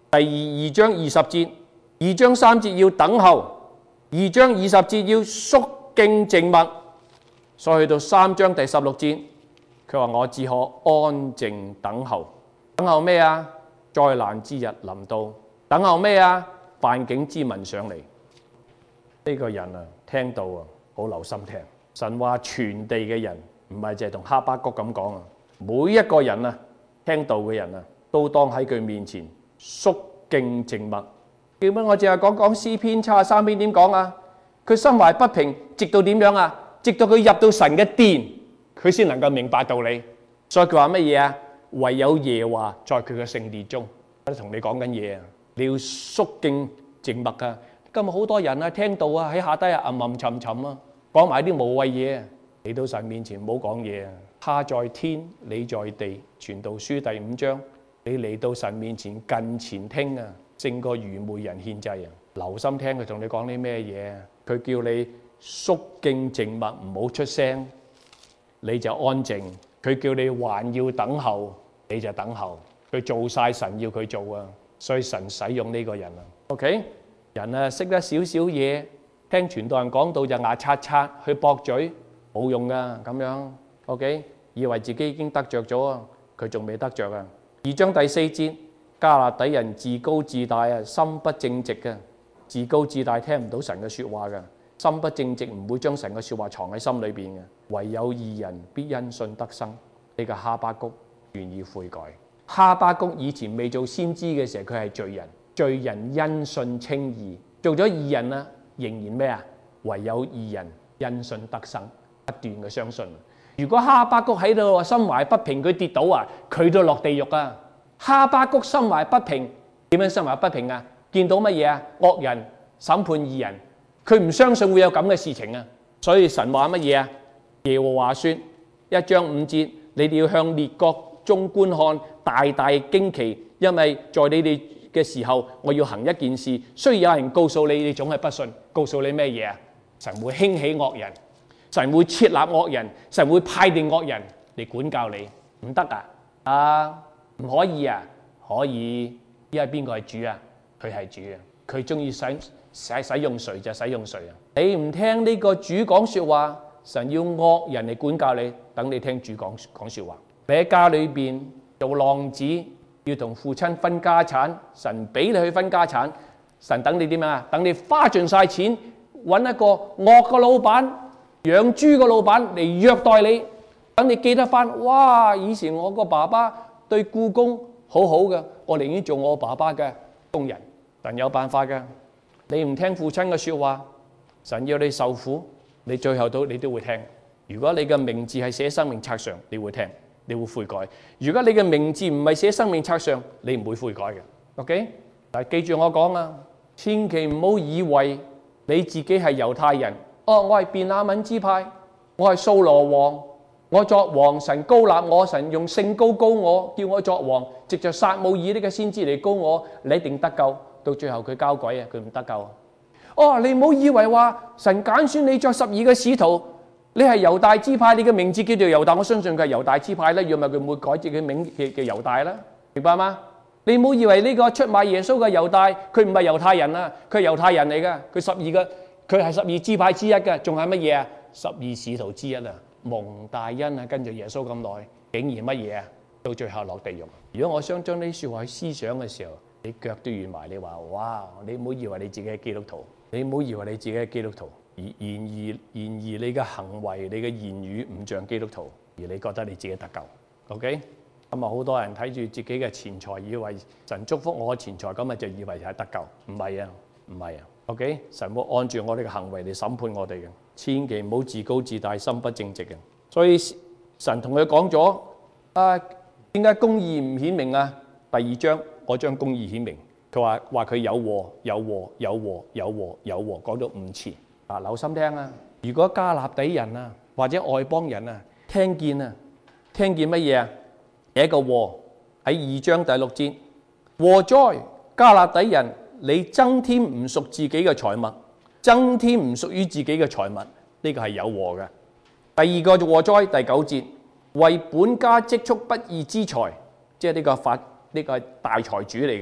第二二章二十節，二章三節要等候，二章二十節要肅敬靜默，所以去到三章第十六節，佢話我只可安靜等候。等候咩啊？災難之日臨到。等候咩啊？犯境之民上嚟。呢、這個人啊，聽到啊，好留心聽。神話全地嘅人，唔係淨係同哈巴谷咁講啊，每一個人啊，聽到嘅人啊，都當喺佢面前肅敬靜默。叫乜？我淨係講講詩篇七十三篇點講啊？佢心懷不平，直到點樣啊？直到佢入到神嘅殿，佢先能夠明白道理。所以佢話乜嘢啊？唯有耶和華在佢嘅聖殿中。我同你講緊嘢啊！你要肅敬靜默啊！今日好多人啊，聽到啊喺下低啊吟吟沉沉啊，講埋啲無謂嘢啊，嚟到神面前唔好講嘢啊！他在天，你在地。傳道書第五章，你嚟到神面前近前聽啊，勝過愚昧人獻祭啊！留心聽佢同你講啲咩嘢啊！佢叫你肅敬靜默，唔好出聲，你就安靜。佢叫你還要等候，你就等候。佢做晒神要佢做啊，所以神使用呢個人啊。OK， 人啊識得少少嘢，聽傳道人講到就牙刷刷去駁嘴，冇用噶咁樣。OK， 以為自己已經得着咗啊，佢仲未得着啊。二章第四節，迦勒底人自高自大啊，心不正直嘅，自高自大聽唔到神嘅說話嘅，心不正直唔會將神嘅說話藏喺心裏邊嘅。唯有義人必因信得生。呢個哈巴谷願意悔改。哈巴谷以前未做先知嘅時候，佢係罪人，罪人因信稱義，做咗義人啦，仍然咩啊？唯有義人因信得生，不斷嘅相信。如果哈巴谷喺度心懷不平，佢跌倒啊，佢都落地獄啊！哈巴谷心懷不平，點樣心懷不平啊？見到乜嘢啊？惡人審判義人，佢唔相信會有咁嘅事情啊！所以神話乜嘢啊？耶和華說，一章五節，你哋要向列國中觀看，大大驚奇，因為在你哋嘅時候，我要行一件事，雖然有人告訴你，你總係不信。告訴你咩嘢啊？神會興起惡人，神會設立惡人，神會派定惡人嚟管教你，唔得啊？啊，唔可以啊？可以，因為邊個係主啊？佢係主啊，佢中意使使使用誰就使用誰啊！你唔聽呢個主講說話，神要惡人嚟管教你，等你聽主講講說話。你喺家裏邊做浪子，要同父親分家產，神俾你去分家產，神等你點啊？等你花盡晒錢，揾一個惡嘅老闆、養豬嘅老闆嚟虐待你，等你記得翻，哇！以前我個爸爸對僱工好好嘅，我寧願做我爸爸嘅工人。神有辦法嘅，你唔聽父親嘅說話，神要你受苦，你最後都你都會聽。如果你嘅名字係寫生命冊上，你會聽。你會悔改。如果你嘅名字唔係寫生命冊上，你唔會悔改嘅。OK， 但係記住我講啊，千祈唔好以為你自己係猶太人。哦，我係便雅憫支派，我係掃羅王，我作王，神高立我，神用聖膏膏我，叫我作王，藉着撒母耳呢個先知嚟膏我，你一定得救。到最後佢交鬼啊，佢唔得救。哦，你唔好以為話神揀選你作十二個使徒。你係猶大支派，你嘅名字叫做猶大，我相信佢係猶大支派啦。如果唔係佢唔會改自己名嘅嘅猶大啦，明白嗎？你唔好以為呢個出賣耶穌嘅猶大，佢唔係猶太人啊，佢係猶太人嚟噶，佢十二個，佢係十二支派之一嘅，仲係乜嘢啊？十二使徒之一啊，蒙大恩啊，跟住耶穌咁耐，竟然乜嘢啊？到最後落地獄。如果我想將呢啲説話去思想嘅時候，你腳都軟埋，你話哇，你唔好以為你自己係基督徒，你唔好以為你自己係基督徒。而然而然而你嘅行為、你嘅言語唔像基督徒，而你覺得你自己得救 ，OK？咁啊，好多人睇住自己嘅錢財，以為神祝福我嘅錢財，咁啊就以為係得救，唔係啊，唔係啊 ，OK？神會按住我哋嘅行為嚟審判我哋嘅，千祈唔好自高自大、心不正直嘅。所以神同佢講咗啊，點解公義唔顯明啊？第二章我將公義顯明，佢話話佢有禍、有禍、有禍、有禍、有禍，講咗五次。啊，留心聽啊！如果迦勒底人啊，或者外邦人啊，聽見啊，聽見乜嘢啊？有一個禍喺二章第六節，禍哉迦勒底人，你增添唔屬自己嘅財物，增添唔屬於自己嘅財物，呢、這個係有禍嘅。第二個就禍哉第九節，為本家積蓄不義之財，即係呢個法呢、這個係大財主嚟嘅，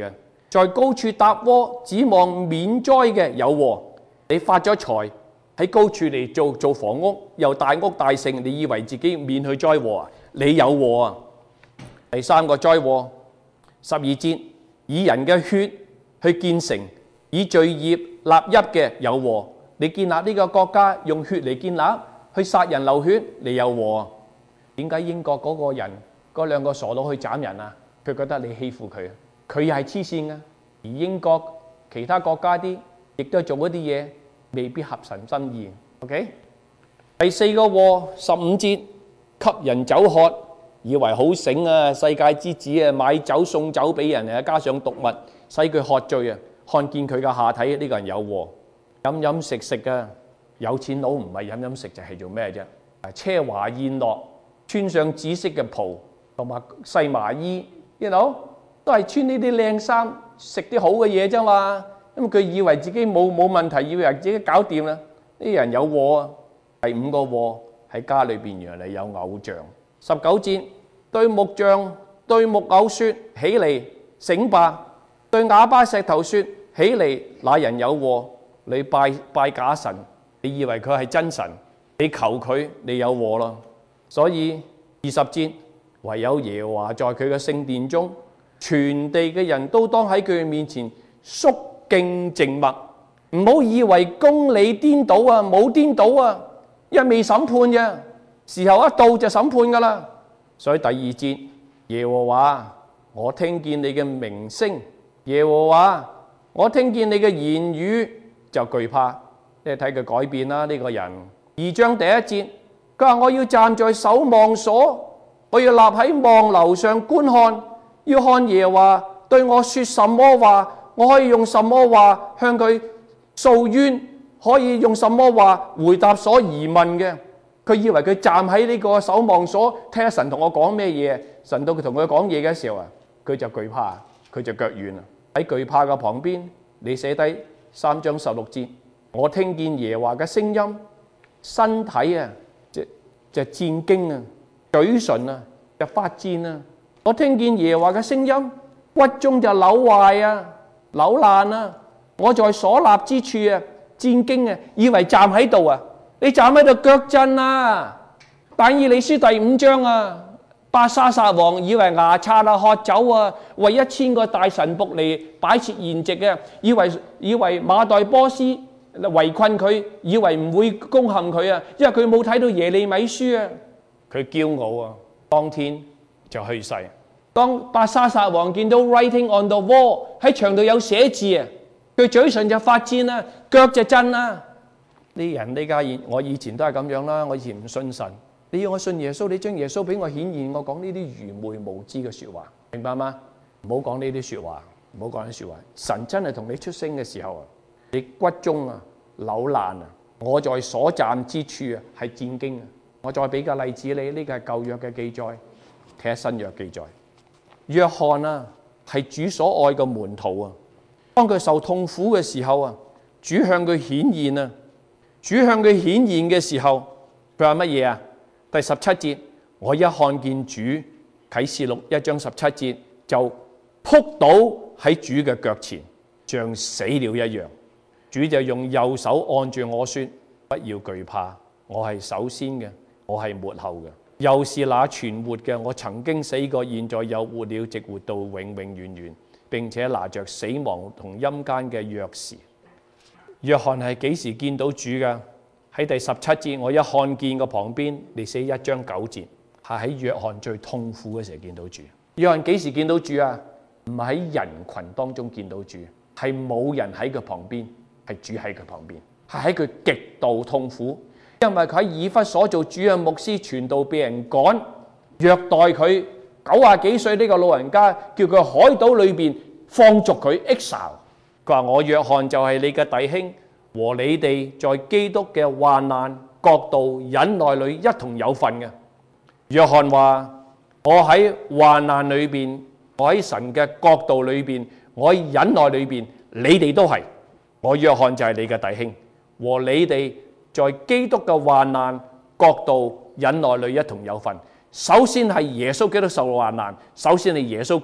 在高處搭窩，指望免災嘅有禍。你發咗財喺高處嚟做做房屋，又大屋大城，你以為自己免去災禍啊？你有禍啊！第三個災禍，十二節，以人嘅血去建城，以罪孽立邑嘅有禍。你建立呢個國家用血嚟建立，去殺人流血，你有禍啊！點解英國嗰個人嗰兩個傻佬去斬人啊？佢覺得你欺負佢，佢又係黐線啊！而英國其他國家啲亦都做一啲嘢，未必合神心意。OK， 第四個禍，十五節，給人酒喝，以為好醒啊，世界之子啊，買酒送酒俾人啊，加上毒物，使佢喝醉啊！看見佢嘅下體，呢個人有禍。飲飲食食啊，有錢佬唔係飲飲食就係做咩啫？奢華宴樂，穿上紫色嘅袍同埋細麻衣，you know，都係穿呢啲靚衫，食啲好嘅嘢啫嘛。咁佢以為自己冇冇問題，以為自己搞掂啦。呢啲人有禍啊！第五個禍，喺家裏邊原來有偶像。十九節，對木像對木偶說起嚟醒吧，對啞巴石頭說起嚟，那人有禍。你拜拜假神，你以為佢係真神，你求佢，你有禍咯。所以二十節，唯有耶和華在佢嘅聖殿中，全地嘅人都當喺佢面前肅敬靜默。唔好以為公理顛倒啊，冇顛倒啊，因為未審判嘅時候一到就審判噶啦。所以第二節，耶和華，我聽見你嘅名聲，耶和華，我聽見你嘅言語。就懼怕，你睇佢改變啦呢個人。二章第一節，佢話我要站在守望所，我要立喺望樓上觀看，要看耶和華對我說什麼話，我可以用什麼話向佢訴冤，可以用什麼話回答所疑問嘅。佢以為佢站喺呢個守望所，聽下神同我講咩嘢。神到佢同佢講嘢嘅時候啊，佢就懼怕，佢就腳軟啦。喺懼怕嘅旁邊，你寫低。三章十六節，我聽見耶和華嘅聲音，身體啊，就就戰驚啊，嘴唇啊就發顫啊。我聽見耶和華嘅聲音，骨中就扭壞啊，扭爛啊。我在所立之處啊，戰驚啊，以為站喺度啊，你站喺度腳震啊。但以理書第五章啊，伯沙撒王以為牙刷啊、喝酒啊，為一千個大臣僕嚟擺設筵席嘅，以為以為馬代波斯圍困佢，以為唔會攻陷佢啊，因為佢冇睇到耶利米書啊，佢驕傲啊，當天就去世。當伯沙撒王見到 writing on the wall 喺牆度有寫字啊，佢嘴唇就發顫啦，腳就震啦。呢人呢家我以前都係咁樣啦，我以前唔信神。你要我信耶穌，你將耶穌俾我顯現，我講呢啲愚昧無知嘅說話，明白嗎？唔好講呢啲說話，唔好講呢啲說話。神真係同你出聲嘅時候啊，你骨中啊扭爛啊，我在所站之處啊係戰驚啊。我再俾個例子你，呢個係舊約嘅記載，睇下新約記載。約翰啊係主所愛嘅門徒啊，當佢受痛苦嘅時候啊，主向佢顯現啊，主向佢顯現嘅時候，佢話乜嘢啊？第十七節，我一看見主，啟示錄一章十七節，就撲倒喺主嘅腳前，像死了一樣。主就用右手按住我說：不要懼怕，我係首先嘅，我係末後嘅，又是那存活嘅。我曾經死過，現在又活了，直活到永永遠遠，並且拿着死亡同陰間嘅鑰匙。約翰係幾時見到主㗎？喺第十七節，我一看見個旁邊，你寫一章九節，係喺約翰最痛苦嘅時候見到主。約翰幾時見到主啊？唔係喺人群當中見到主，係冇人喺佢旁邊，係主喺佢旁邊，係喺佢極度痛苦，因為佢喺以弗所做主任牧師，傳道被人趕，虐待佢，九啊幾歲呢個老人家，叫佢海島裏邊放逐佢 exile。佢話我約翰就係你嘅弟兄。和你哋在基督嘅患難、國度、忍耐裏一同有份嘅。約翰話：我喺患難裏邊，我喺神嘅國度裏邊，我喺忍耐裏邊，你哋都係。我約翰就係你嘅弟兄，和你哋在基督嘅患難、國度、忍耐裏一同有份。首先係耶穌基督受患難，首先係耶穌基督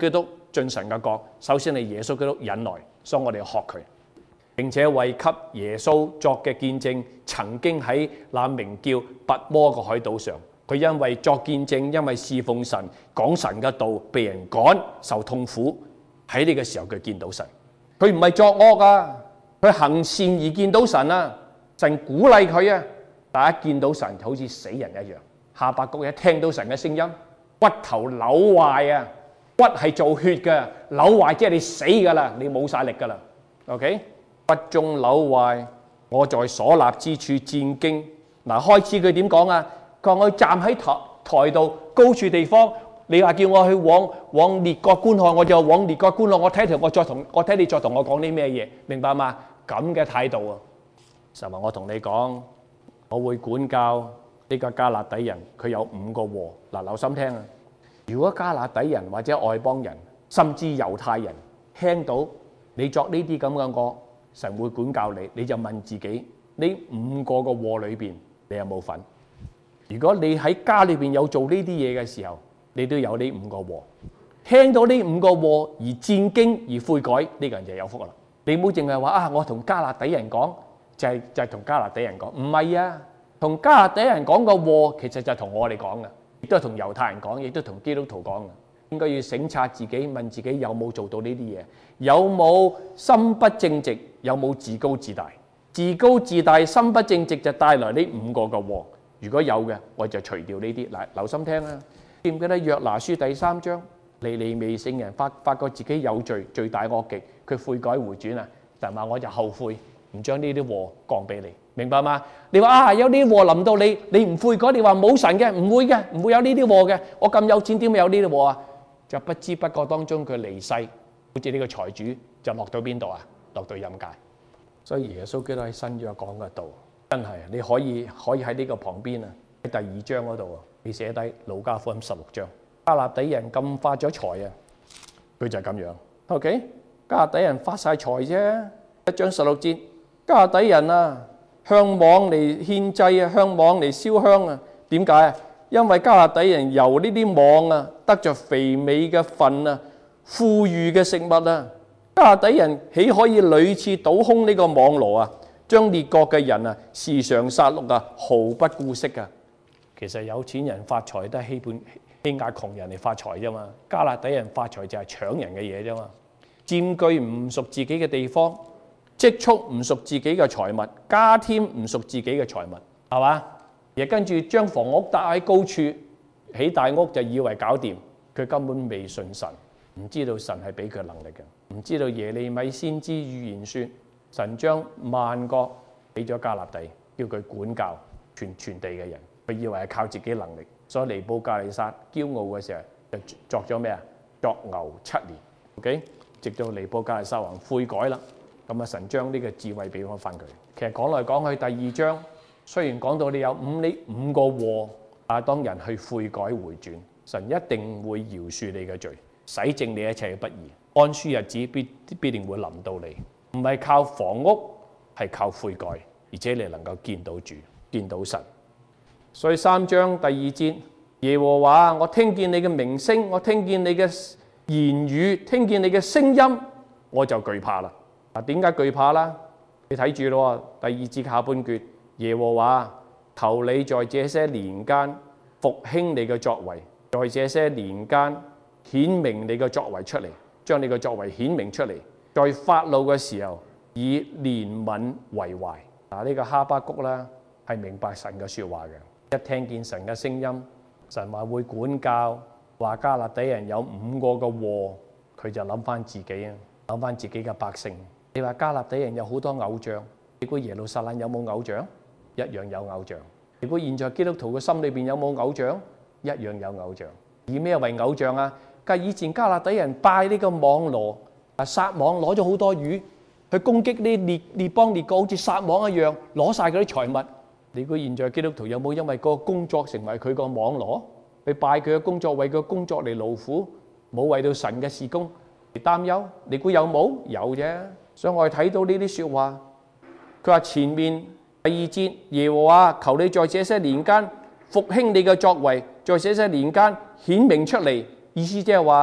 進神嘅國，首先係耶穌基督忍耐，所以我哋要學佢，並且為給耶穌作嘅見證，曾經喺那名叫拔摩嘅海島上，佢因為作見證，因為侍奉神、講神嘅道，被人趕，受痛苦。喺呢個時候佢見到神，佢唔係作惡啊，佢行善而見到神啊，神鼓勵佢啊。大家見到神就好似死人一樣。哈巴谷一聽到神嘅聲音，骨頭扭壞啊，骨係做血嘅，扭壞即係你死噶啦，你冇晒力噶啦。OK， 骨中扭壞，我在所立之處戰驚。嗱，開始佢點講啊？佢話我站喺台台度高處地方。你話叫我去往往列國觀看，我就往列國觀看。我睇條，我再同我睇你再同我講啲咩嘢，明白嗎？咁嘅態度啊！神話我同你講，我會管教呢個加勒底人，佢有五個禍。嗱，留心聽啊！如果加勒底人或者外邦人，甚至猶太人聽到你作呢啲咁嘅惡，神會管教你，你就問自己：呢五個嘅禍裏邊，你有冇份？如果你喺家裏邊有做呢啲嘢嘅時候，你都有呢五個禍，聽到呢五個禍而戰驚而悔改，呢個人就有福啦。你唔好淨係話啊，我同加勒底人講，就係就係同加勒底人講，唔係啊，同加勒底人講個禍，其實就係同我哋講嘅，亦都係同猶太人講，亦都同基督徒講嘅。應該要省察自己，問自己有冇做到呢啲嘢，有冇心不正直，有冇自高自大。自高自大、心不正直就帶來呢五個嘅禍。如果有嘅，我就除掉呢啲。嗱，留心聽啊！記唔記得約拿書第三章，尼尼微聖人發發覺自己有罪，罪大惡極，佢悔改回轉啊！神話我就後悔，唔將呢啲禍降俾你，明白嗎？你話啊，有啲禍臨到你，你唔悔改，你話冇神嘅，唔會嘅，唔會有呢啲禍嘅。我咁有錢，點會有呢啲禍啊？就不知不覺當中佢離世，好似呢個財主就落到邊度啊？落到陰界。所以耶穌基督喺新約講嘅道，真係你可以可以喺呢個旁邊啊，喺第二章嗰度啊。你寫低路加福音十六章，加勒底人咁發咗財啊，佢就係咁樣。OK， 加勒底人發晒財啫。一章十六節，加勒底人啊，向網嚟獻祭啊，向網嚟燒香啊。點解啊？因為加勒底人由呢啲網啊，得着肥美嘅份啊，富裕嘅食物啊。加勒底人豈可以屢次倒空呢個網羅啊？將列國嘅人啊，時常殺戮啊，毫不顧惜啊！其實有錢人發財都係欺本欺壓窮人嚟發財啫嘛。加勒底人發財就係搶人嘅嘢啫嘛，佔據唔屬自己嘅地方，積蓄唔屬自己嘅財物，加添唔屬自己嘅財物，係嘛？而跟住將房屋搭喺高處，起大屋就以為搞掂，佢根本未信神，唔知道神係俾佢能力嘅，唔知道耶利米先知預言說，神將萬國俾咗加勒底，叫佢管教全全地嘅人。佢以為係靠自己能力，所以尼布甲尼撒驕傲嘅時候就作咗咩啊？作牛七年 ，OK， 直到尼布甲尼撒王悔改啦，咁啊神將呢個智慧俾翻佢。其實講來講去，第二章雖然講到你有五呢五個禍，啊當人去悔改回轉，神一定會饒恕你嘅罪，洗淨你一切嘅不義，安舒日子必必定會臨到你。唔係靠房屋，係靠悔改，而且你能夠見到主，見到神。所以三章第二節，耶和華，我聽見你嘅名聲，我聽見你嘅言語，聽見你嘅聲音，我就懼怕啦。嗱，點解懼怕啦？你睇住咯，第二節下半句，耶和華，求你在這些年間復興你嘅作為，在這些年間顯明你嘅作為出嚟，將你嘅作為顯明出嚟，在發怒嘅時候以憐憫為懷。嗱，呢個哈巴谷啦，係明白神嘅說話嘅。一聽見神嘅聲音，神話會管教，話加勒底人有五個嘅禍，佢就諗翻自己啊，諗翻自己嘅百姓。你話加勒底人有好多偶像，你估耶路撒冷有冇偶像？一樣有偶像。你估現在基督徒嘅心裏邊有冇偶像？一樣有偶像。以咩為偶像啊？計以前加勒底人拜呢個網羅，啊撒網攞咗好多魚去攻擊呢列列邦列國，好似撒網一樣攞晒嗰啲財物。你估現在基督徒有冇因為個工作成為佢個網羅，去拜佢嘅工作，為佢工作嚟勞苦，冇為到神嘅事工嚟擔憂？你估有冇？有啫。所以我哋睇到呢啲說話，佢話前面第二節，耶和華，求你在這些年間復興你嘅作為，在這些年間顯明出嚟，意思即係話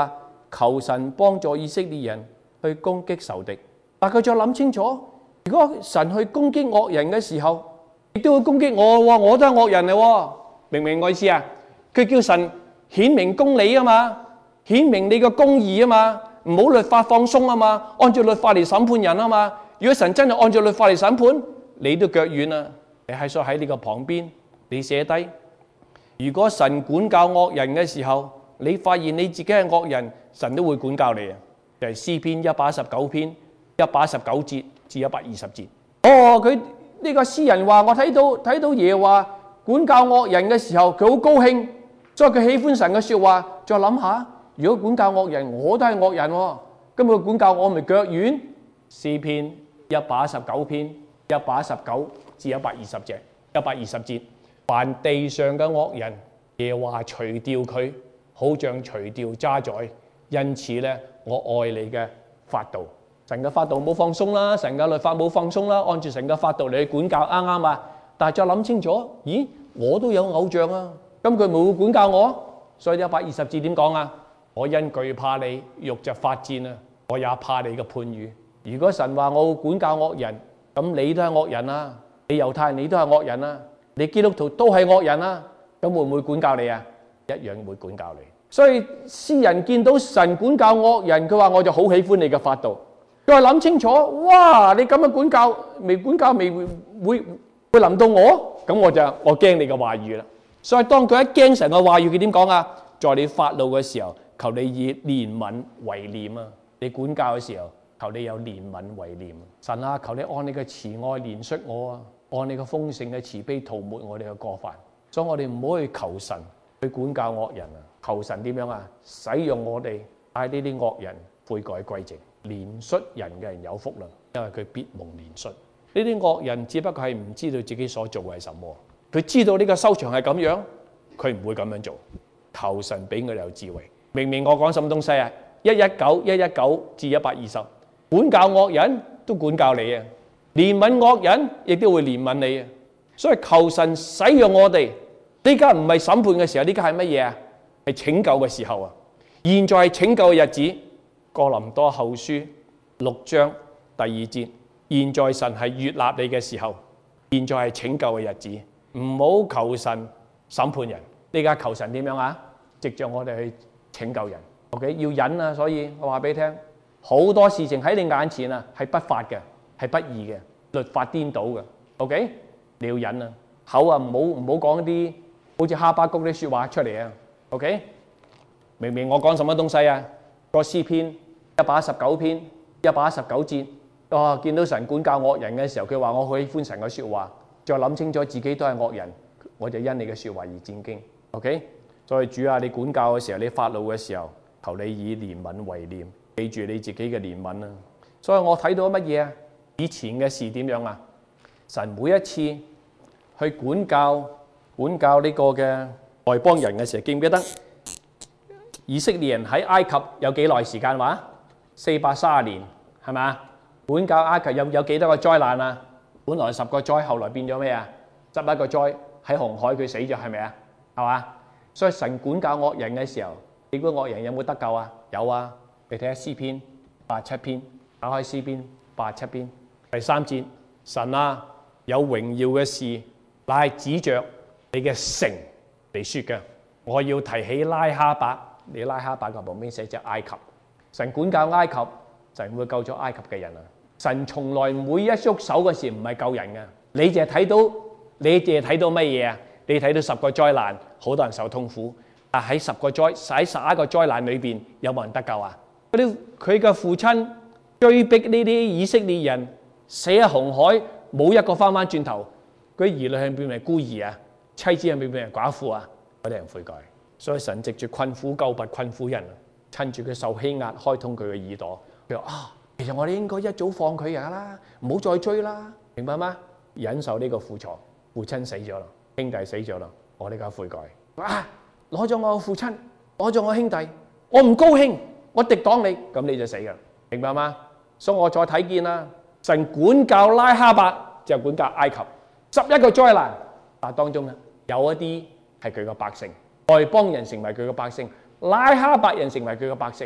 求神幫助以色列人去攻擊仇敵。但佢再諗清楚，如果神去攻擊惡人嘅時候，亦都會攻擊我喎，我都係惡人嚟喎，明唔明我意思啊？佢叫神顯明公理啊嘛，顯明你個公義啊嘛，唔好律法放鬆啊嘛，按照律法嚟審判人啊嘛。如果神真係按照律法嚟審判，你都腳軟啦。你係所以喺呢個旁邊，你寫低，如果神管教惡人嘅時候，你發現你自己係惡人，神都會管教你啊。就係詩篇一百一十九篇一百一十九節至一百二十節。哦，佢呢個詩人話：我睇到睇到耶和華管教惡人嘅時候，佢好高興，所以佢喜歡神嘅説話。再諗下，如果管教惡人，我都係惡人喎，咁佢管教我咪腳軟？詩篇一百一十九篇一百一十九至一百二十節，一百二十節，凡地上嘅惡人，耶和華除掉佢，好像除掉渣滓。因此咧，我愛你嘅法度。神嘅法度冇放鬆啦，神嘅律法冇放鬆啦，按住神嘅法度嚟去管教，啱啱啊？但係再諗清楚，咦，我都有偶像啊，咁佢冇管教我，所以一百二十節點講啊？我因懼怕你，肉就發戰啊！我也怕你嘅判語。如果神話我管教惡人，咁你都係惡人啊！你猶太人你都係惡人啊！你基督徒都係惡人啊！咁會唔會管教你啊？一樣會管教你。所以詩人見到神管教惡人，佢話我就好喜歡你嘅法度。佢話諗清楚，哇！你咁嘅管教，未管教未會會會臨到我，咁我就我驚你嘅話語啦。所以當佢一驚神嘅話語，佢點講啊？在你發怒嘅時候，求你以憐憫為念啊！你管教嘅時候，求你有憐憫為念。神啊，求你按你嘅慈愛憐恤我啊，按你嘅豐盛嘅慈悲塗抹我哋嘅過犯。所以我哋唔好去求神去管教惡人啊！求神點樣啊？使用我哋帶呢啲惡人悔改歸正。憐恤人嘅人有福啦，因為佢必蒙憐恤。呢啲惡人只不過係唔知道自己所做嘅係什麼，佢知道呢個收場係咁樣，佢唔會咁樣做。求神俾佢哋有智慧。明明我講什麼東西啊？一一九一一九至一百二十，管教惡人都管教你啊，憐憫惡人亦都會憐憫你啊。所以求神使用我哋。呢家唔係審判嘅時候，呢家係乜嘢啊？係拯救嘅時候啊！現在係拯救嘅日子。哥林多後書六章第二節，現在神係悅納你嘅時候，現在係拯救嘅日子，唔好求神審判人。呢家求神點樣啊？藉着我哋去拯救人。OK， 要忍啊！所以我話俾你聽，好多事情喺你眼前啊，係不法嘅，係不義嘅，律法顛倒嘅。OK， 你要忍啊！口啊，唔好唔好講啲好似哈巴谷啲説話出嚟啊。OK， 明明我講什麼東西啊？個詩篇一百一十九篇一百一十九節，哇！見到神管教惡人嘅時候，佢話我好喜歡神嘅説話。再諗清楚自己都係惡人，我就因你嘅説話而戰驚。OK， 所以主啊，你管教嘅時候，你發怒嘅時候，求你以憐憫為念，記住你自己嘅憐憫啊！所以我睇到乜嘢啊？以前嘅事點樣啊？神每一次去管教管教呢個嘅外邦人嘅時候，記唔記得？以色列人喺埃及有幾耐時間話？四百三十年係咪啊？管教埃及有有幾多個災難啊？本來十個災，後來變咗咩啊？十一個災，喺紅海佢死咗係咪啊？係嘛？所以神管教惡人嘅時候，你估惡人有冇得救啊？有啊！你睇下詩篇八七篇，打開詩篇八七篇第三節，神啊，有榮耀嘅事乃係指着你嘅城嚟説嘅。我要提起拉哈伯。你拉哈伯嘅旁邊寫隻埃及，神管教埃及，神會救咗埃及嘅人啊！神從來每一喐手嘅時唔係救人嘅，你淨係睇到，你淨係睇到乜嘢啊？你睇到十個災難，好多人受痛苦，但喺十個災喺十一個災難裏邊，有冇人得救啊？嗰啲佢嘅父親追逼呢啲以色列人死喺紅海，冇一個翻翻轉頭，嗰啲兒女係變為孤兒啊，妻子係咪變為寡婦啊？嗰啲人悔改。所以神藉住困苦救拔困苦人，趁住佢受欺壓，開通佢嘅耳朵。佢話啊，其實我哋應該一早放佢㗎啦，唔好再追啦，明白嗎？忍受呢個苦楚，父親死咗啦，兄弟死咗啦，我呢家悔改。啊，攞咗我父親，攞咗我兄弟，我唔高興，我敵擋你，咁你就死㗎，明白嗎？所以我再睇見啦，神管教拉哈伯就管教埃及，十一個災難，但當中咧有一啲係佢嘅百姓。外邦人成為佢嘅百姓，拉哈伯人成為佢嘅百姓。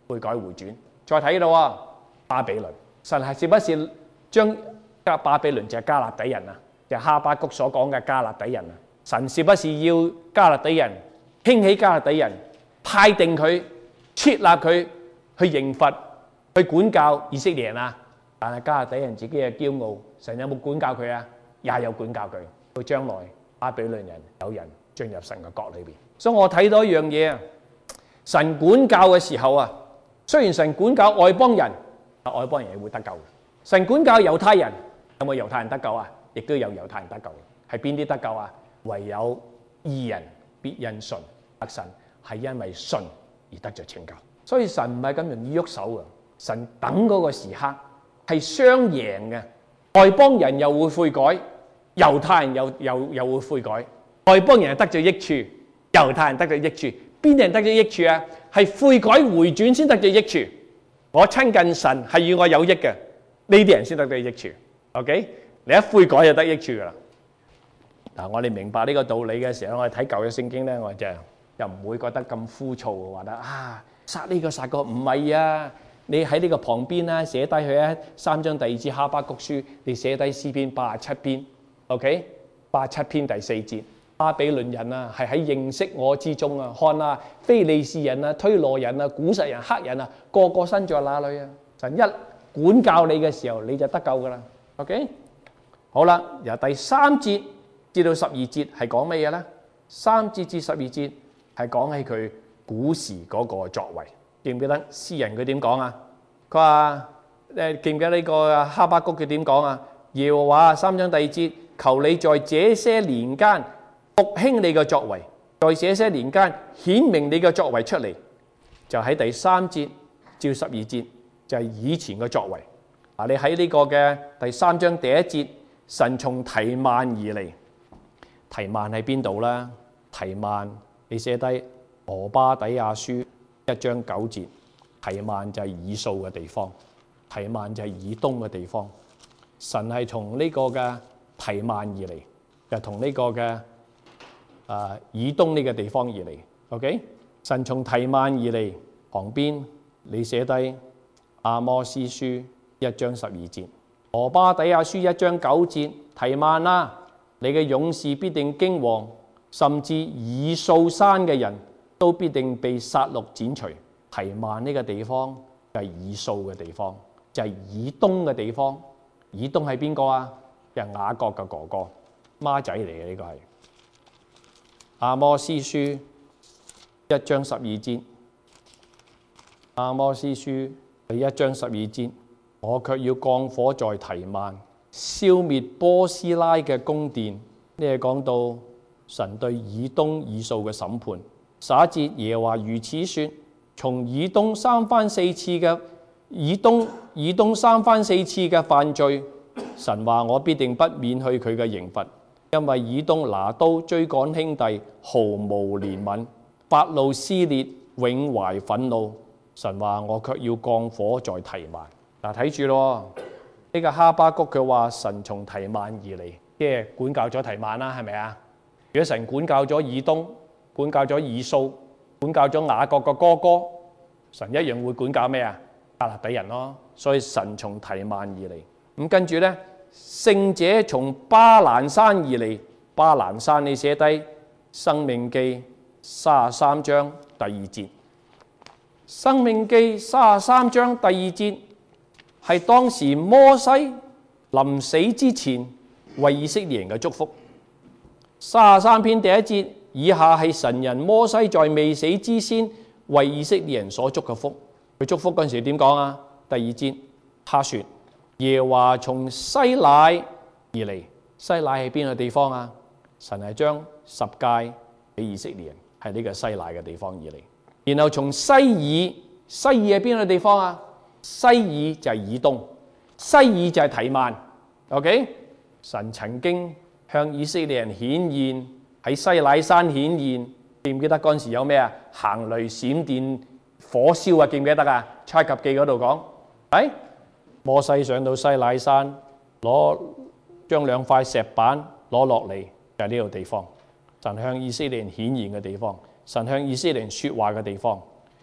悔改回轉。再睇到啊，巴比倫，神係是不是將加巴比倫就係加勒底人啊？就係哈巴谷所講嘅加勒底人啊？神是不是要加勒底人興起加勒底人，派定佢設立佢去刑罰、去管教以色列人啊？但係加勒底人自己嘅驕傲，神有冇管教佢啊？也有管教佢。到將來巴比倫人有人進入神嘅國裏邊，所以我睇到一樣嘢啊！神管教嘅時候啊，雖然神管教外邦人，外邦人亦會得救。神管教猶太人，有冇猶太人得救啊？亦都有猶太人得救。係邊啲得救啊？唯有義人必因信得神，係因為信而得着拯救。所以神唔係咁容易喐手嘅，神等嗰個時刻係雙贏嘅。外邦人又會悔改，猶太人又又又會悔改。外邦人係得咗益處，猶太人得咗益處。邊啲人得咗益處啊？係悔改回轉先得咗益處。我親近神係與我有益嘅，呢啲人先得咗益處。OK， 你一悔改就得益處噶啦。嗱，我哋明白呢個道理嘅時候，我哋睇舊約聖經咧，我就又唔會覺得咁枯燥，話得啊殺呢個殺個唔係啊。你喺呢個旁邊啦，寫低佢啊，三章第二節哈巴谷書，你寫低詩篇八十七篇 ，OK， 八十七篇第四節，巴比倫人啊，係喺認識我之中啊，看啊，非利士人啊、推羅人啊、古實人、黑人啊，個個身在哪裏啊？神一管教你嘅時候，你就得救噶啦 ，OK， 好啦，由第三節至到十二節係講乜嘢咧？三節至十二節係講起佢古時嗰個作為。記唔記得詩人佢點講啊？佢話誒，記唔記得呢個哈巴谷佢點講啊？耶和華三章第二節，求你在這些年間復興你嘅作為，在這些年間顯明你嘅作為出嚟。就喺第三節至十二節就係以前嘅作為。嗱，你喺呢個嘅第三章第一節，神從提曼而嚟。提曼喺邊度啦？提曼你寫低俄巴底亞書一章九節，提曼就係以掃嘅地方，提曼就係以東嘅地方。神係從呢個嘅提曼而嚟，就同呢個嘅啊以東呢個地方而嚟。OK， 神從提曼而嚟，旁邊你寫低阿摩司書一章十二節，俄巴底亞書一章九節，提曼啦，你嘅勇士必定驚惶，甚至以掃山嘅人都必定被殺戮剪除。提曼呢個地方就係以掃嘅地方，就係、是、以東嘅地方。以東係邊個啊？就係、是、雅各嘅哥哥孖仔嚟嘅，呢個係阿摩司書一章十二節。阿摩司書第一章十二節，我卻要降火在提曼，消滅波斯拉嘅宮殿。呢係講到神對以東以掃嘅審判。十一節，耶和華如此說：從以東三番四次嘅以東以東三番四次嘅犯罪，神話我必定不免去佢嘅刑罰，因為以東拿刀追趕兄弟，毫無憐憫，發怒撕裂，永懷憤怒。神話我卻要降火在提曼。嗱，睇住咯，呢個哈巴谷佢話神從提曼而嚟，即係管教咗提曼啦，係咪啊？如果神管教咗以東，管教咗以掃，管教咗雅各個哥哥，神一樣會管教咩啊？加勒底人咯。所以神從提曼而嚟。咁跟住咧，聖者從巴蘭山而嚟。巴蘭山你寫低申命記三十三章第二節。申命記三十三章第二節係當時摩西臨死之前為以色列人嘅祝福。三十三篇第一節以下係神人摩西在未死之先為以色列人所祝嘅福。佢祝福嗰陣時點講啊？第二節，他說耶和華從西乃而嚟。西乃係邊個地方啊？神係將十誡俾以色列人，係呢個西乃嘅地方而嚟。然後從西珥，西珥係邊個地方啊？西珥就係以東，西珥就係提曼。OK， 神曾經向以色列人顯現，喺西乃山顯現。記唔記得嗰陣時有咩啊？行雷閃電火燒啊！記唔記得啊？出埃及記嗰度講，係摩西上到西乃山，攞將兩塊石板攞落嚟，就係呢個地方。神向以色列人顯現嘅地方，神向以色列人說話嘅地方。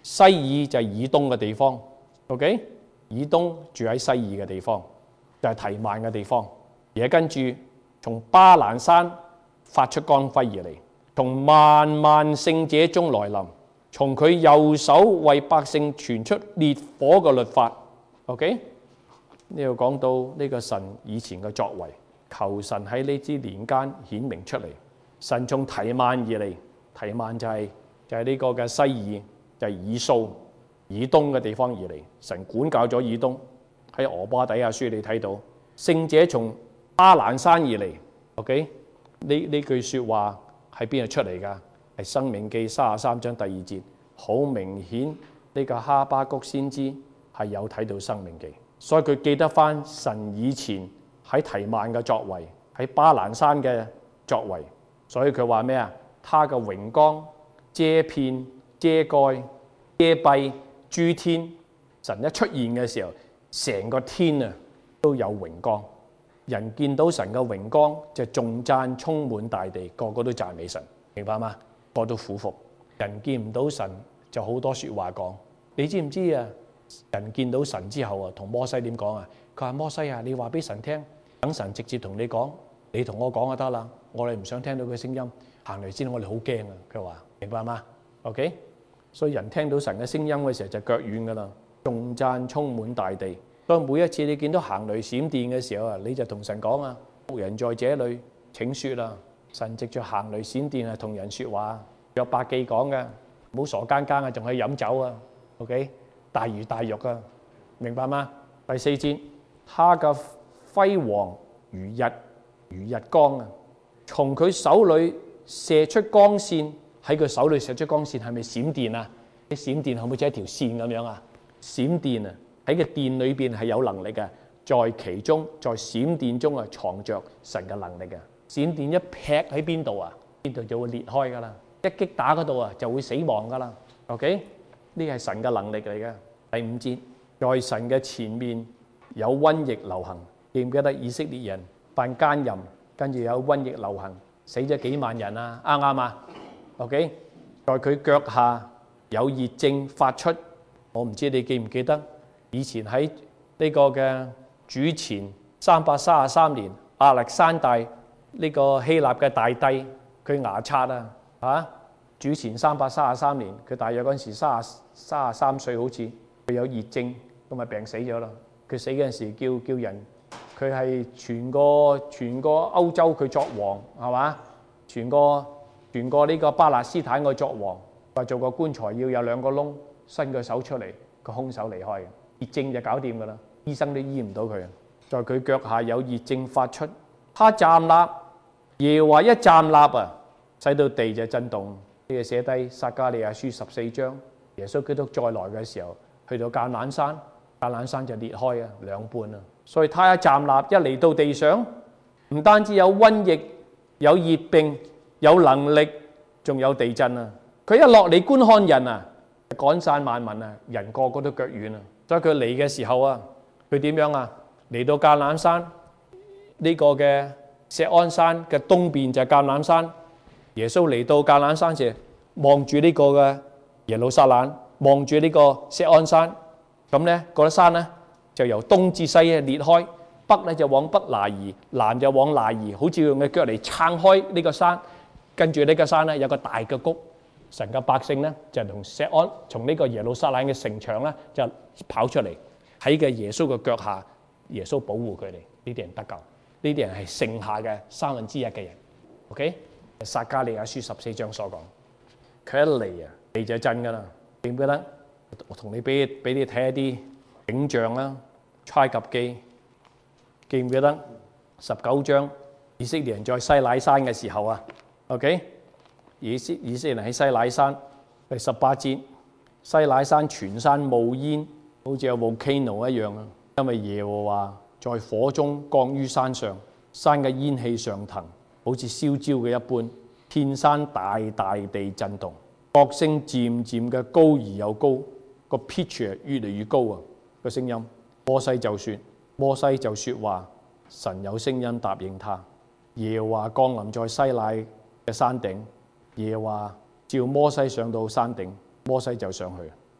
西珥就係以東嘅地方 ，OK？ 以東住喺西珥嘅地方，就係提幔嘅地方。而跟住從巴蘭山發出光輝而嚟，從萬萬聖者中來臨，從佢右手為百姓傳出烈火嘅律法。OK？ 呢度講到呢個神以前嘅作為，求神喺呢支年間顯明出嚟。神從提幔而嚟，提幔就係、是、就係、是、呢個嘅西珥，就係、是、以掃以東嘅地方而嚟。神管教咗以東，喺俄巴底亞書你睇到聖者從巴蘭山而嚟。OK？ 呢呢句説話喺邊度出嚟㗎？係申命記三十三章第二節，好明顯呢個哈巴谷先知係有睇到申命記，所以佢記得返神以前喺提幔嘅作為，喺巴蘭山嘅作為，所以佢話咩啊？他嘅榮光遮遍遮蓋遮蔽諸天，神一出現嘅時候，成個天啊都有榮光。人見到神嘅榮光就頌讚充滿大地，個個都讚美神，明白嗎？個個都俯伏。人見唔到神就好多説話講。你知唔知啊？人見到神之後啊，同摩西點講啊？佢話摩西啊，你話俾神聽，等神直接同你講，你同我講就得啦。我哋唔想聽到佢聲音，行嚟先，我哋好驚啊。佢話明白嗎 ？OK， 所以人聽到神嘅聲音嘅時候就腳軟噶啦，頌讚充滿大地。所以每一次你見到行雷閃電嘅時候啊，你就同神講啊，僕人在這裏，請説啦。神藉著行雷閃電係同人説話。約伯記講嘅，唔好傻更更啊，仲去飲酒啊。OK， 大魚大肉啊，明白嗎？第四節，他嘅輝煌如日如日光啊，從佢手裏射出光線，喺佢手裏射出光線係咪閃電啊？啲閃電係咪似一條線咁樣啊？閃電啊！喺個電裏邊係有能力嘅，在其中，在閃電中啊，藏着神嘅能力嘅。閃電一劈喺邊度啊，邊度就會裂開噶啦。一擊打嗰度啊，就會死亡噶啦。OK， 呢係神嘅能力嚟嘅。第五節，在神嘅前面有瘟疫流行，記唔記得以色列人犯奸淫，跟住有瘟疫流行，死咗幾萬人啊？啱唔啱啊 ？OK， 在佢腳下有熱症發出，我唔知你記唔記得？以前喺呢個嘅主前三百三十三年，亞歷山大呢個希臘嘅大帝，佢牙刷啊，嚇！主前三百三十三年，佢大約嗰陣時三十三十三歲，好似佢有熱症，咁咪病死咗啦。佢死嗰陣時叫叫人，佢係全個全個歐洲佢作王係嘛？全個全個呢個巴勒斯坦佢作王，話做個棺材要有兩個窿，伸個手出嚟，個兇手離開嘅。熱症就搞掂噶啦，醫生都醫唔到佢。在佢腳下有熱症發出，他站立，耶和華一站立啊，使到地就震動。呢個寫低撒迦利亞書十四章，耶穌基督再來嘅時候，去到橄欖山，橄欖山就裂開啊，兩半啊。所以他一站立，一嚟到地上，唔單止有瘟疫、有熱病、有能力，仲有地震啊。佢一落嚟觀看人啊，趕散萬民啊，人個個都腳軟啊。所以佢嚟嘅時候啊，佢點樣啊？嚟到橄欖山呢個嘅錫安山嘅東邊就係橄欖山。耶穌嚟到橄欖山時，望住呢個嘅耶路撒冷，望住呢個錫安山。咁咧，嗰啲山咧就由東至西啊裂開，北咧就往北挪移，南就往挪移，好似用嘅腳嚟撐開呢個山。跟住呢個山咧有個大嘅谷。神嘅百姓咧就同錫安從呢個耶路撒冷嘅城牆咧就跑出嚟，喺嘅耶穌嘅腳下，耶穌保護佢哋，呢啲人得救，呢啲人係剩下嘅三分之一嘅人。OK， 撒迦利亞書十四章所講，佢一嚟啊，地就震噶啦。記唔記得？我同你俾俾你睇一啲景象啦，《出埃及記》記唔記得？十九章，以色列人在西乃山嘅時候啊 ，OK。以色以色列人喺西乃山，第十八節，西乃山全山冒煙，好似有 volcano 一樣啊！因為耶和華在火中降於山上，山嘅煙氣上騰，好似燒焦嘅一般，遍山大大地震動，角聲漸漸嘅高而又高，個 pitch 越嚟越高啊！個聲音，摩西就說，摩西就說話，神有聲音答應他，耶和華降臨在西乃嘅山頂。耶和華召摩西上到山頂，摩西就上去。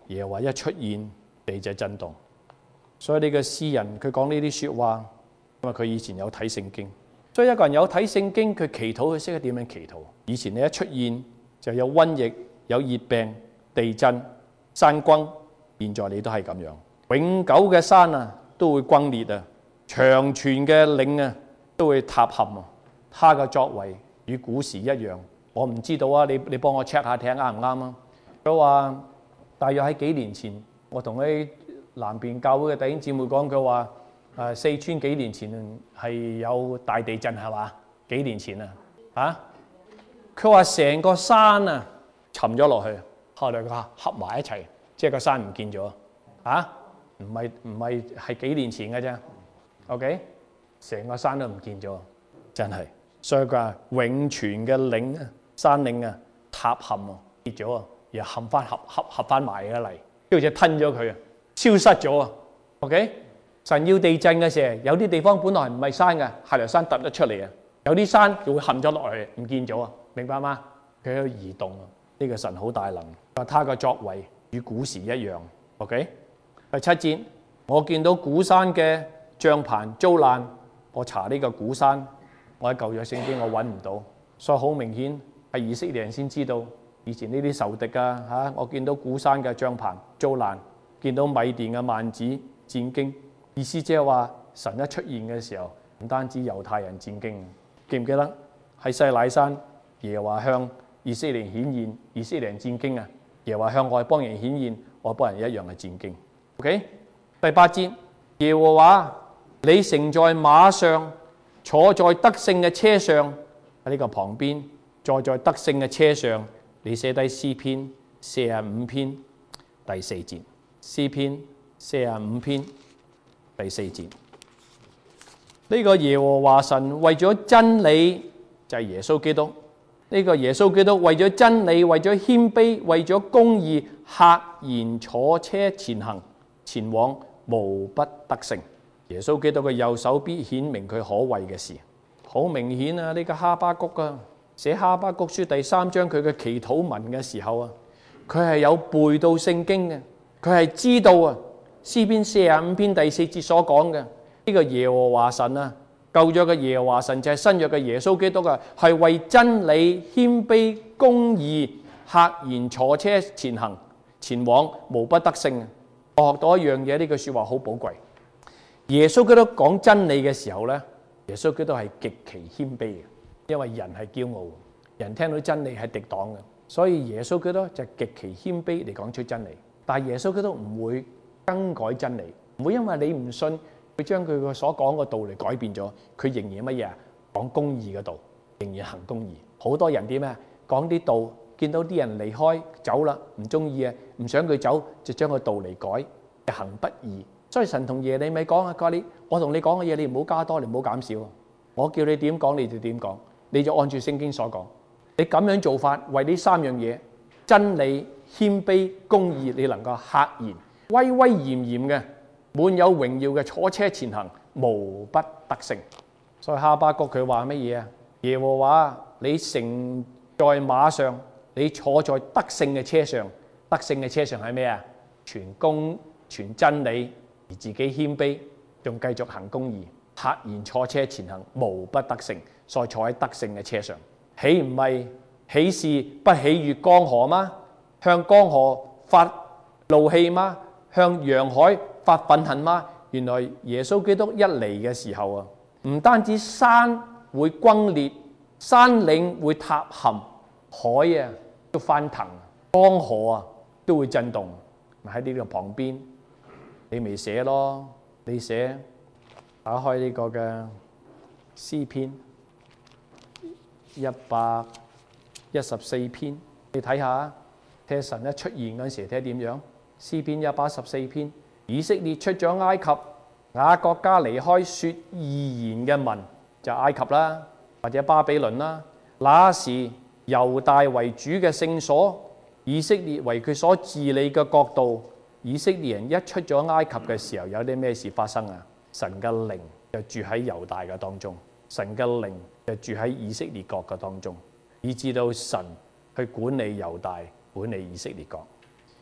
耶和華一出現，地就震動。所以呢個詩人佢講呢啲説話，因為佢以前有睇聖經。所以一個人有睇聖經，佢祈禱佢識得點樣祈禱。以前你一出現就有瘟疫、有熱病、地震、山崩，現在你都係咁樣。永久嘅山啊都會崩裂啊，長存嘅嶺啊都會塌陷啊。他嘅作為與古時一樣。我唔知道啊，你你幫我 check 下睇下啱唔啱啊？佢話大約喺幾年前，我同啲南邊教會嘅弟兄姊妹講，佢話誒四川幾年前係有大地震係嘛？幾年前啊嚇，佢話成個山啊沉咗落去，後來佢話合埋一齊，即係個山唔見咗啊！唔係唔係係幾年前嘅啫 ，OK， 成個山都唔見咗，真係。所以佢話永存嘅嶺啊，山嶺啊塌陷啊，跌咗啊，然後冚翻合合合翻埋嘅嚟，跟住就吞咗佢啊，消失咗啊。OK， 神要地震嘅時候，有啲地方本來唔係山嘅，下條山突咗出嚟啊，有啲山就會陷咗落去，唔見咗啊，明白嗎？佢喺度移動啊，呢個神好大能，話他嘅作為與古時一樣。OK， 第七節，我見到古山嘅帳棚遭難，我查呢個古山。我喺舊約聖經我揾唔到，所以好明顯係以色列人先知道以前呢啲仇敵啊嚇！我見到古山嘅帳棚遭難，見到米甸嘅幔子戰驚，意思即係話神一出現嘅時候，唔單止猶太人戰驚，記唔記得喺西乃山耶和華向以色列人顯現，以色列人戰驚啊！耶和華向外邦人顯現，外邦人一樣係戰驚。OK， 第八節，耶和華你乘在馬上，坐在得勝嘅車上，喺呢個旁邊，坐在得勝嘅車上，你寫低詩篇四十五篇第四節。詩篇四十五篇第四節，呢、這個耶和華神為咗真理就係、是、耶穌基督。呢、這個耶穌基督為咗真理，為咗謙卑，為咗公義，赫然坐車前行，前往無不得勝。耶穌基督嘅右手必顯明佢可畏嘅事，好明顯啊！呢、這個哈巴谷啊，寫哈巴谷書第三章佢嘅祈禱文嘅時候啊，佢係有背到聖經嘅，佢係知道啊詩篇四十五篇第四節所講嘅呢個耶和華神啊，舊約嘅耶和華神就係新約嘅耶穌基督啊，係為真理、謙卑、公義，赫然坐車前行，前往無不得勝。我學到一樣嘢，呢句說話好寶貴。耶穌基督講真理嘅時候咧，耶穌基督係極其謙卑嘅，因為人係驕傲，人聽到真理係敵擋嘅，所以耶穌基督就極其謙卑嚟講出真理。但係耶穌基督唔會更改真理，唔會因為你唔信，佢將佢個所講嘅道嚟改變咗，佢仍然乜嘢啊？講公義嘅道，仍然行公義。好多人點啊？講啲道，見到啲人離開走啦，唔中意啊，唔想佢走，就將個道嚟改，行不義。所以神同耶利米講啊，佢話你，我同你講嘅嘢，你唔好加多，你唔好減少。我叫你點講，你就點講，你就按住聖經所講。你咁樣做法，為呢三樣嘢，真理、謙卑、公義，你能夠赫然、威威嚴嚴嘅、滿有榮耀嘅坐車前行，無不得勝。所以哈巴谷佢話乜嘢啊？耶和華，你乘在馬上，你坐在得勝嘅車上，得勝嘅車上係咩啊？傳公、傳真理。而自己謙卑，仲繼續行公義，赫然坐車前行，無不得勝。所以坐喺得勝嘅車上，豈唔係豈是不喜悅江河嗎？向江河發怒氣嗎？向洋海發憤恨嗎？原來耶穌基督一嚟嘅時候啊，唔單止山會崩裂，山嶺會塌陷，海啊都翻騰，江河啊都會震動。喺呢個旁邊。你未寫咯？你寫打開呢個嘅詩篇一百一十四篇，你睇下，睇神一出現嗰陣時睇點樣？詩篇一百一十四篇，以色列出咗埃及，雅各家離開說異言嘅民，就埃及啦，或者巴比倫啦。那時猶大為主嘅聖所，以色列為佢所治理嘅國度。以色列人一出咗埃及嘅時候，有啲咩事發生啊？神嘅靈就住喺猶大嘅當中，神嘅靈就住喺以色列國嘅當中，以至到神去管理猶大，管理以色列國。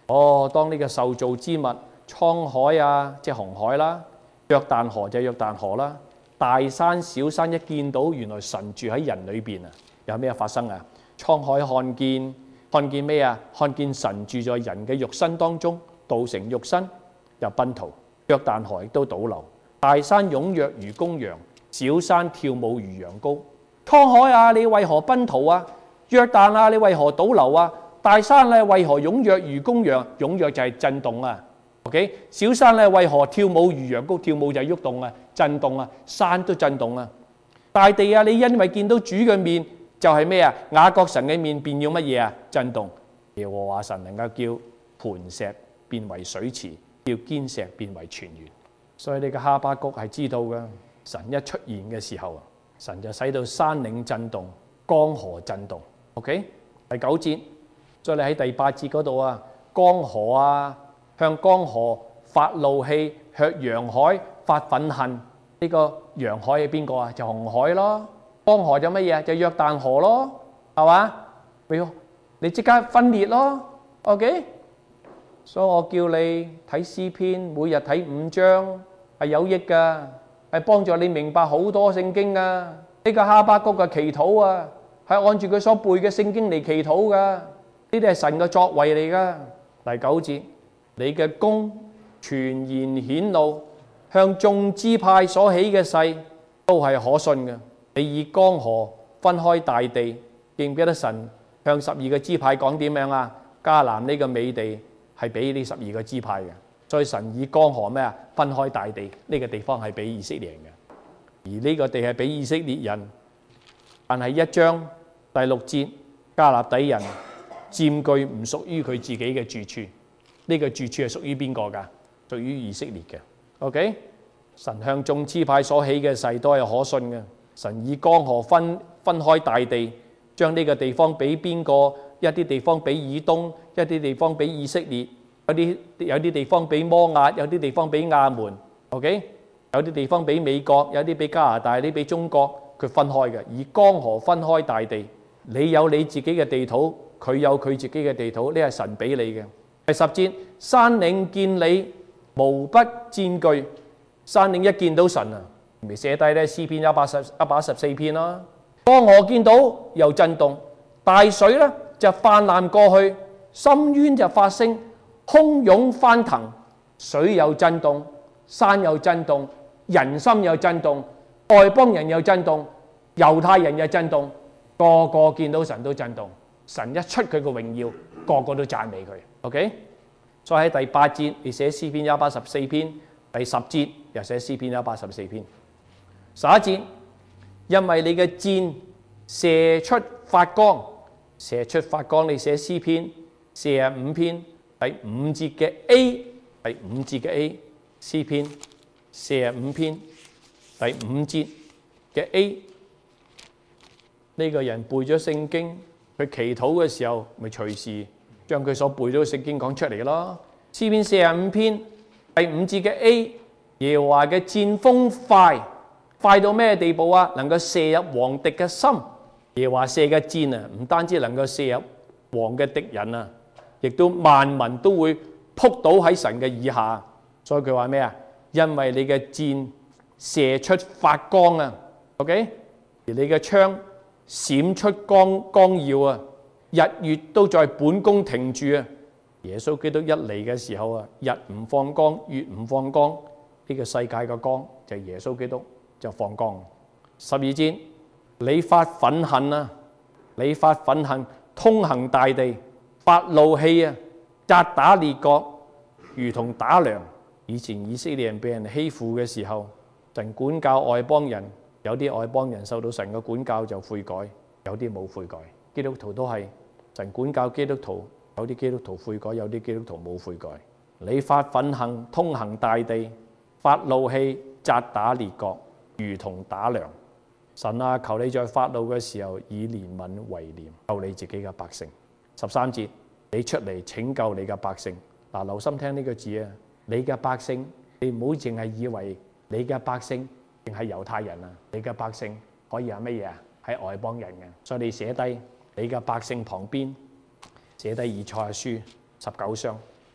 哦，當呢個受造之物，滄海啊，即係紅海啦，約旦河就係約旦河啦，大山小山一見到原來神住喺人裏邊啊，有咩發生啊？滄海看見看見咩啊？看見神住在人嘅肉身當中，道成肉身又奔逃，約旦河亦都倒流，大山踴躍如公羊，小山跳舞如羊羔。滄海啊，你為何奔逃啊？約旦啊，你為何倒流啊？大山咧，為何踴躍如公羊？踴躍就係震動啊。OK， 小山咧，為何跳舞如羊羔？跳舞就係喐動啊，震動啊，山都震動啊。大地啊，你因為見到主嘅面，就係咩啊？雅各神嘅面變咗乜嘢啊？震動。耶和華神能夠叫磐石變為水池，叫堅石變為泉源。所以你嘅哈巴谷係知道嘅，神一出現嘅時候，神就使到山嶺震動，江河震動。OK， 第九節，再嚟喺第八節嗰度啊，江河啊，向江河發怒氣，向洋海發憤恨。呢個洋海係邊個啊？就紅海咯。江河就乜嘢啊？就約旦河咯，係嘛？你即刻分裂咯。OK， 所以我叫你睇詩篇，每日睇五章係有益噶，係幫助你明白好多聖經噶。呢個哈巴谷嘅祈禱啊，係按住佢所背嘅聖經嚟祈禱噶。呢啲係神嘅作為嚟噶。第九節，你嘅功全然顯露，向眾支派所起嘅誓都係可信嘅。你以江河分開大地，記唔記得神向十二個支派講點樣啊？迦南呢個美地係俾呢十二個支派嘅，所以神以江河咩啊？分開大地，呢個地方係俾以色列人嘅，而呢個地係俾以色列人。但係一章第六節，迦勒底人佔據唔屬於佢自己嘅住處，呢個住處係屬於邊個㗎？屬於以色列嘅。OK， 神向眾支派所起嘅誓都係可信嘅。神以江河分分開大地，將呢個地方俾邊個？一啲地方俾以東，一啲地方俾以色列，有啲有啲地方俾摩押，有啲地方俾亞門。OK， 有啲地方俾美國，有啲俾加拿大，有啲俾中國。佢分開嘅，以江河分開大地。你有你自己嘅地土，佢有佢自己嘅地土，呢係神俾你嘅。第十節，山嶺見你無不戰懼。山嶺一見到神啊，咪寫低咧詩篇一百一百一十四篇啦。江河見到又震動，大水咧就泛濫過去，深淵就發聲，洶湧翻騰，水又震動，山又震動，人心又震動，外邦人又震動，猶太人又震動，個個見到神都震動。神一出佢個榮耀，個個都讚美佢。OK， 再喺第八節，你寫詩篇一百一十四篇；第十節又寫詩篇一百一十四篇。十一節，因為你嘅箭射出發光，射出發光，你寫詩篇四十五篇第五節嘅 A， 第五節嘅 A， 詩篇四十五篇第五節嘅 A。 呢個人背咗聖經，佢祈禱嘅時候咪隨時將佢所背咗嘅聖經講出嚟咯。詩篇四十五篇第五節嘅 A， 耶和華嘅箭鋒快，快到咩地步啊？能夠射入王敵嘅心。耶和華射嘅箭啊，唔單止能夠射入王嘅敵人啊，亦都萬民都會撲倒喺神嘅以下。所以佢話咩啊？因為你嘅箭射出發光啊 ，OK， 而你嘅槍閃出光光耀啊，日月都在本宮停住啊。耶穌基督一嚟嘅時候啊，日唔放光，月唔放光，呢、這個世界嘅光就係耶穌基督就放光。十二節，你發憤恨啊，你發憤恨，通行大地，發怒氣啊，責打列國，如同打糧。以前以色列人被人欺負嘅時候，神管教外邦人，有啲外邦人受到神嘅管教就悔改，有啲冇悔改。基督徒都係神管教基督徒，有啲基督徒悔改，有啲基督徒冇悔改。你發憤恨，通行大地，發怒氣，責打列國，如同打糧。神啊，求你在發怒嘅時候以憐憫為念，救你自己嘅百姓。十三節，你出嚟拯救你嘅百姓。嗱，留心聽呢個字啊！你嘅百姓，你唔好淨係以為你嘅百姓淨係猶太人啊！你嘅百姓可以係乜嘢啊？係外邦人嘅。所以你寫低你嘅百姓旁邊寫低以賽亞書十九章，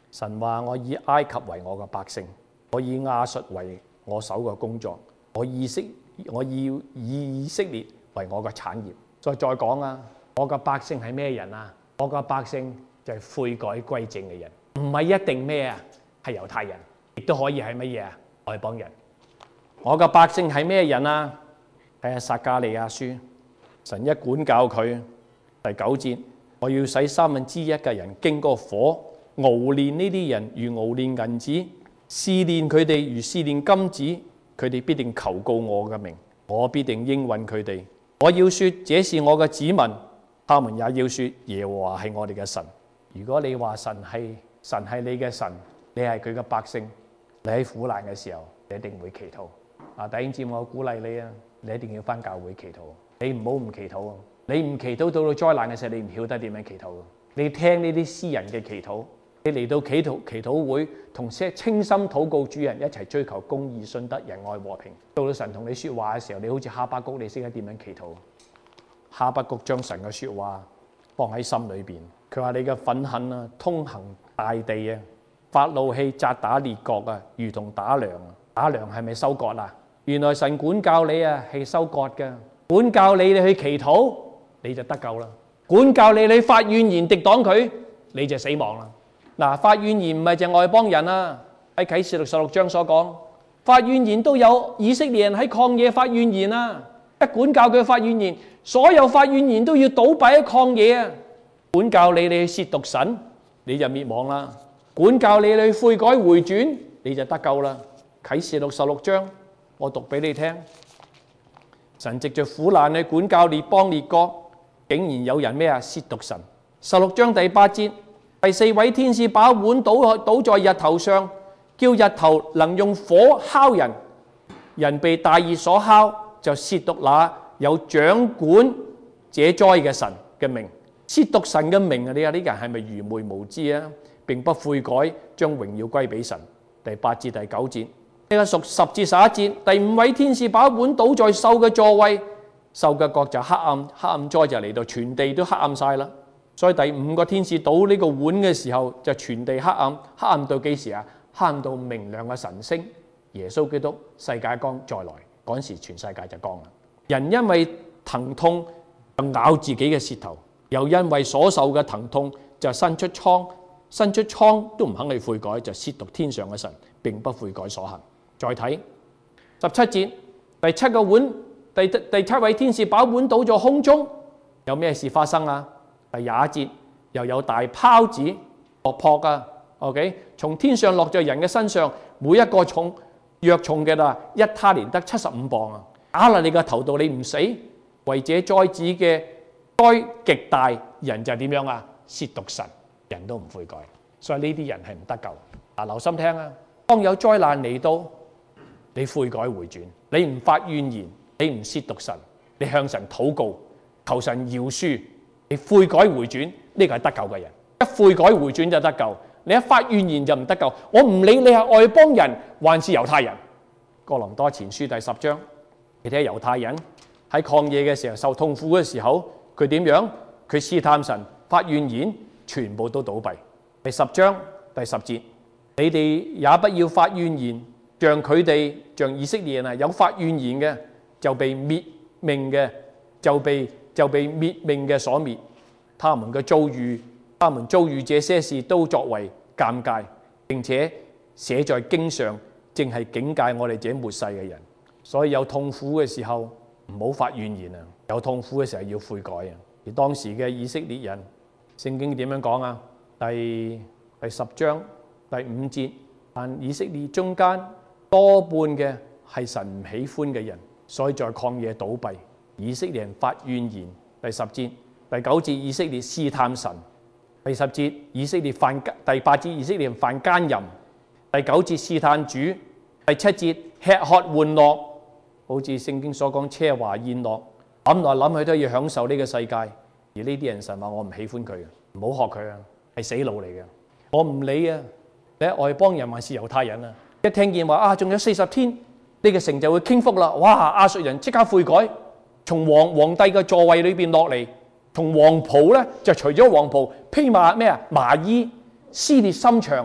神話我以埃及為我嘅百姓，我以亞述為我手嘅工作，我以色我要以以色列為我嘅產業。再再講啊，我嘅百姓係咩人啊？我嘅百姓就係悔改歸正嘅人，唔係一定咩啊？係猶太人，亦都可以係乜嘢啊？外邦人。我嘅百姓係咩人啊？睇下撒迦利亞書，神一管教佢，第九節，我要使三分之一嘅人經過火熬煉呢啲人，如熬煉銀子，試煉佢哋如試煉金子，佢哋必定求告我嘅名，我必定應允佢哋。我要說這是我嘅子民，他們也要說耶和華係我哋嘅神。如果你話神係神係你嘅神，你係佢嘅百姓，你喺苦難嘅時候，你一定會祈禱。啊，弟兄姊妹，我鼓勵你啊，你一定要返教會祈禱。你唔好唔祈禱啊！你唔祈禱到到災難嘅時候，你唔曉得點樣祈禱。你聽呢啲詩人嘅祈禱，你嚟到祈禱祈禱會，同些清心禱告主人一齊追求公義、信德、仁愛、和平。到到神同你説話嘅時候，你好似哈巴谷，你識得點樣祈禱？哈巴谷將神嘅説話放喺心裏邊。佢話：你嘅憤恨啊，通行大地啊，發怒氣責打列國啊，如同打糧啊！打糧係咪收割啊？原來神管教你啊，係收割嘅。管教你，你去祈禱，你就得救啦。管教你，你發怨言敵擋佢，你就死亡啦。嗱，發怨言唔係淨外邦人啊，喺啟示錄十六章所講，發怨言都有以色列人喺曠野發怨言啊。一管教佢發怨言，所有發怨言都要倒閉喺曠野啊。管教你，你去褻瀆神，你就滅亡啦。管教你，你去悔改回轉，你就得救啦。啟示錄十六章，我讀俾你聽。神藉着苦難去管教列邦列國，竟然有人咩啊？褻瀆神。十六章第八節，第四位天使把碗倒倒在日頭上，叫日頭能用火烤人，人被大熱所烤，就褻瀆那有掌管這災嘅神嘅名。褻瀆神嘅名啊！你話呢個人係咪愚昧無知啊？並不悔改，將榮耀歸俾神。第八節第九節。呢個屬十至十一節，第五位天使把碗倒在獸嘅座位，獸嘅角就黑暗，黑暗災就嚟到，全地都黑暗晒啦。所以第五個天使倒呢個碗嘅時候，就全地黑暗，黑暗到幾時啊？黑暗到明亮嘅晨星，耶穌基督世界光再來，嗰時全世界就光啦。人因為疼痛就咬自己嘅舌頭，又因為所受嘅疼痛就伸出瘡，伸出瘡都唔肯去悔改，就褻瀆天上嘅神，並不悔改所行。再睇十七節，第七個碗，第第七位天使把碗倒在空中，有咩事發生啊？第廿一節，又有大泡子落魄啊 ，OK， 從天上落在人嘅身上，每一個重若重嘅啦，一他連得七十五磅啊！打落你個頭度，你唔死，為這災子嘅災極大，人就點樣啊？褻瀆神，人都唔悔改，所以呢啲人係唔得救。嗱，留心聽啊！當有災難嚟到，你悔改回轉，你唔發怨言，你唔褻瀆神，你向神禱告，求神饒恕，你悔改回轉，呢個係得救嘅人。一悔改回轉就得救，你一發怨言就唔得救。我唔理你係外邦人還是猶太人。哥林多前書第十章，你睇下猶太人喺曠野嘅時候受痛苦嘅時候，佢點樣？佢試探神，發怨言，全部都倒閉。第十章第十節，你哋也不要發怨言。像佢哋，像以色列人啊，有發怨言嘅，就被滅命嘅，就被就被滅命嘅所滅。他們嘅遭遇，他們遭遇這些事，都作為鑑戒，並且寫在經上，正係警戒我哋這末世嘅人。所以有痛苦嘅時候，唔好發怨言啊！有痛苦嘅時候要悔改啊！而當時嘅以色列人，聖經點樣講啊？第第十章第五節，但以色列中間多半嘅係神唔喜歡嘅人，所以在曠野倒閉。以色列人發怨言。第十節、第九節，以色列試探神。第十節，以色列犯第八節，以色列人犯奸淫。第九節，試探主。第七節，吃喝玩樂，好似聖經所講奢華宴樂，諗來諗去都要享受呢個世界。而呢啲人神話我唔喜歡佢，唔好學佢啊，係死路嚟嘅。我唔理啊，你係外邦人還是猶太人啊？一聽見話啊，仲有四十天，呢個城就會傾覆啦！哇，亞述人即刻悔改，從皇皇帝嘅座位裏邊落嚟，從黃袍咧就除咗黃袍，披麻咩啊麻衣，撕裂心腸，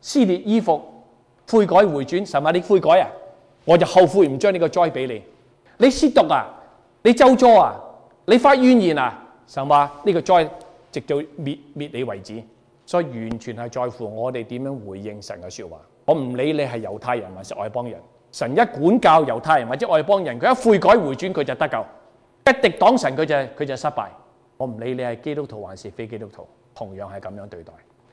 撕裂衣服，悔改回轉。神話你悔改啊，我就後悔唔將呢個災俾你。你褻瀆啊，你咒詛啊，你發怨言啊，神話呢個災直到滅滅你為止。所以完全係在乎我哋點樣回應神嘅說話。我唔理你係猶太人還是外邦人，神一管教猶太人或者外邦人，佢一悔改回轉，佢就得救；一敵擋神，佢就佢就失敗。我唔理你係基督徒還是非基督徒，同樣係咁樣對待。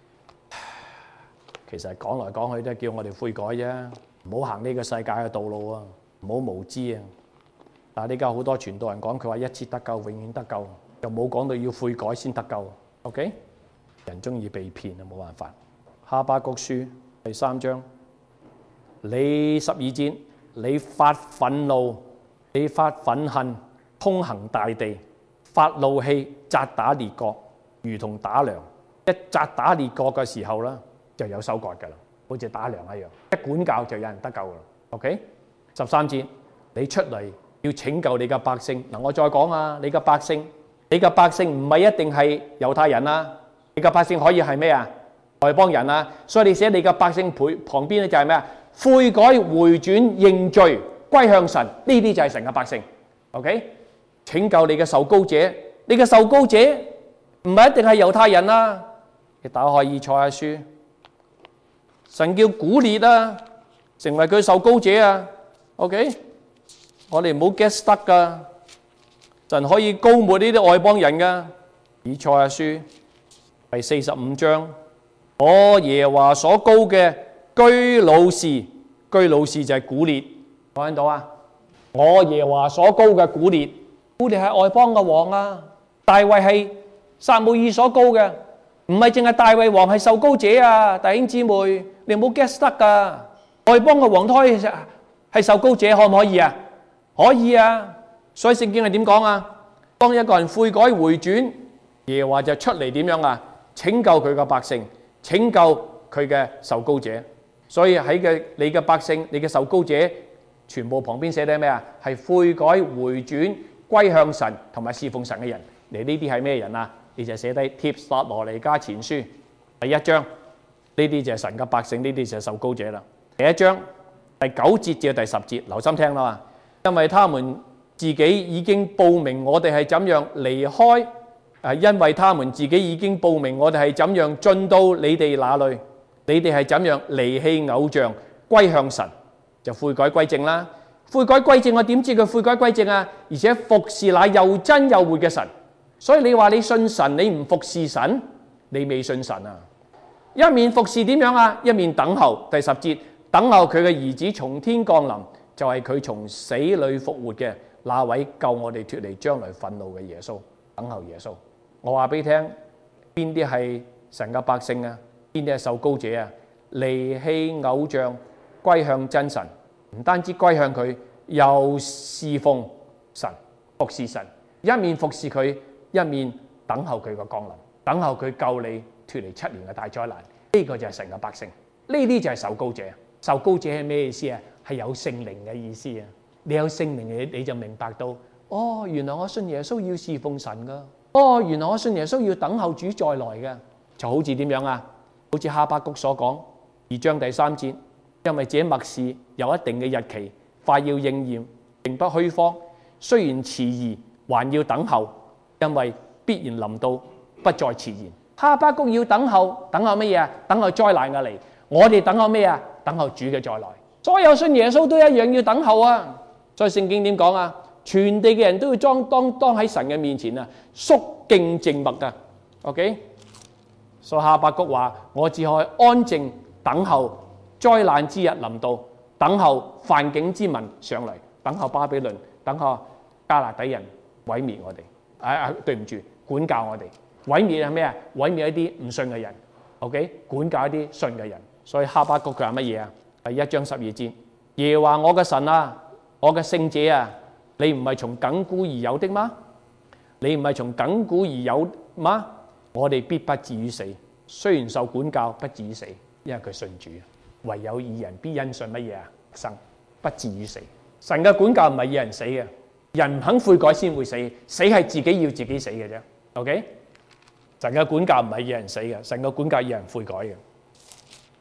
其實講來講去都係叫我哋悔改啫，唔好行呢個世界嘅道路啊，唔好無知啊。但係呢家好多傳道人講，佢話一次得救，永遠得救，又冇講到要悔改先得救。OK？人中意被騙啊，冇辦法。哈巴谷書第三章，你十二節，你發憤怒，你發憤恨，通行大地，發怒氣，責打列國，如同打糧。一責打列國嘅時候啦，就有收割噶啦，好似打糧一樣。一管教就有人得救啦。OK？十三節，你出嚟要拯救你嘅百姓。嗱，我再講啊，你嘅百姓，你嘅百姓唔係一定係猶太人啊。你嘅百姓可以係咩啊？外邦人啊，所以你寫你嘅百姓陪旁邊咧就係咩啊？悔改回轉認罪歸向神，呢啲就係神嘅百姓。OK？ 拯救你嘅受膏者，你嘅受膏者唔係一定係猶太人啊。你打開以賽亞書，神叫古列啊，成為佢受膏者啊。OK？ 我哋唔好 get stuck 噶，神可以膏抹呢啲外邦人噶。以賽亞書第四十五章，我耶和華所膏嘅居魯士，居魯士就係古列，睇唔到啊？我耶和華所膏嘅古列，古列係外邦嘅王啊。大衛係撒母耳所膏嘅，唔係淨係大衛王係受膏者啊。弟兄姊妹，你唔好 get stuck 噶。外邦嘅王都可以係受膏者，可唔可以啊？可以啊。所以聖經係點講啊？當一個人悔改回轉，耶和華就出嚟點樣啊？拯救佢嘅百姓，拯救佢嘅受膏者。所以喺嘅你嘅百姓，你嘅受膏者，全部旁邊寫啲咩啊？係悔改回轉歸向神同埋侍奉神嘅人。你呢啲係咩人啊？你就寫低帖撒羅尼迦前書第一章，呢啲就係神嘅百姓，呢啲就係受膏者啦。第一章第九節至第十節，留心聽啦嘛。因為他們自己已經報明我哋係怎樣離開。係因為他們自己已經報明我哋係怎樣進到你哋那裏，你哋係怎樣離棄偶像歸向神，就悔改歸正啦。悔改歸正，我點知佢悔改歸正啊？而且服侍那又真又活嘅神。所以你話你信神，你唔服侍神，你未信神啊。一面服侍點樣啊？一面等候。第十節，等候佢嘅兒子從天降臨，就係佢從死裏復活嘅那位救我哋脫離將來憤怒嘅耶穌。等候耶穌。我話俾你聽，邊啲係神嘅百姓啊？邊啲係受膏者啊？離棄偶像，歸向真神，唔單止歸向佢，又侍奉神，服侍神，一面服侍佢，一面等候佢嘅降臨，等候佢救你脫離七年嘅大災難。呢個就係神嘅百姓，呢啲就係受膏者。受膏者係咩意思啊？係有聖靈嘅意思啊！你有聖靈，你你就明白到，哦，原來我信耶穌要侍奉神噶。哦，原來我信耶穌要等候主再來嘅，就好似點樣啊？好似哈巴谷所講二章第三節，因為這默示有一定嘅日期，快要應驗，並不虛謊。雖然遲疑，還要等候，因為必然臨到，不再遲延。哈巴谷要等候，等候乜嘢啊？等候災難嘅嚟。我哋等候咩啊？等候主嘅再來。所有信耶穌都一樣要等候啊！所以聖經點講啊？全地嘅人都要當當當喺神嘅面前啊，肅敬靜默噶。OK， 所以哈巴谷話：我只可以安靜等候災難之日臨到，等候犯境之民上嚟，等候巴比倫，等候加勒底人毀滅我哋。啊啊，對唔住，管教我哋。毀滅係咩啊？毀滅一啲唔信嘅人。OK， 管教一啲信嘅人。所以哈巴谷佢係乜嘢啊？第一章十二節，耶和華我嘅神啊，我嘅聖者啊！你唔係從亙古而有的嗎？你唔係從亙古而有嗎？我哋必不至於死，雖然受管教，不至於死，因為佢信主。唯有義人必因信乜嘢啊？生，不至於死。神嘅管教唔係要人死嘅，人唔肯悔改先會死，死係自己要自己死嘅啫。OK， 神嘅管教唔係要人死嘅，神嘅管教要人悔改嘅。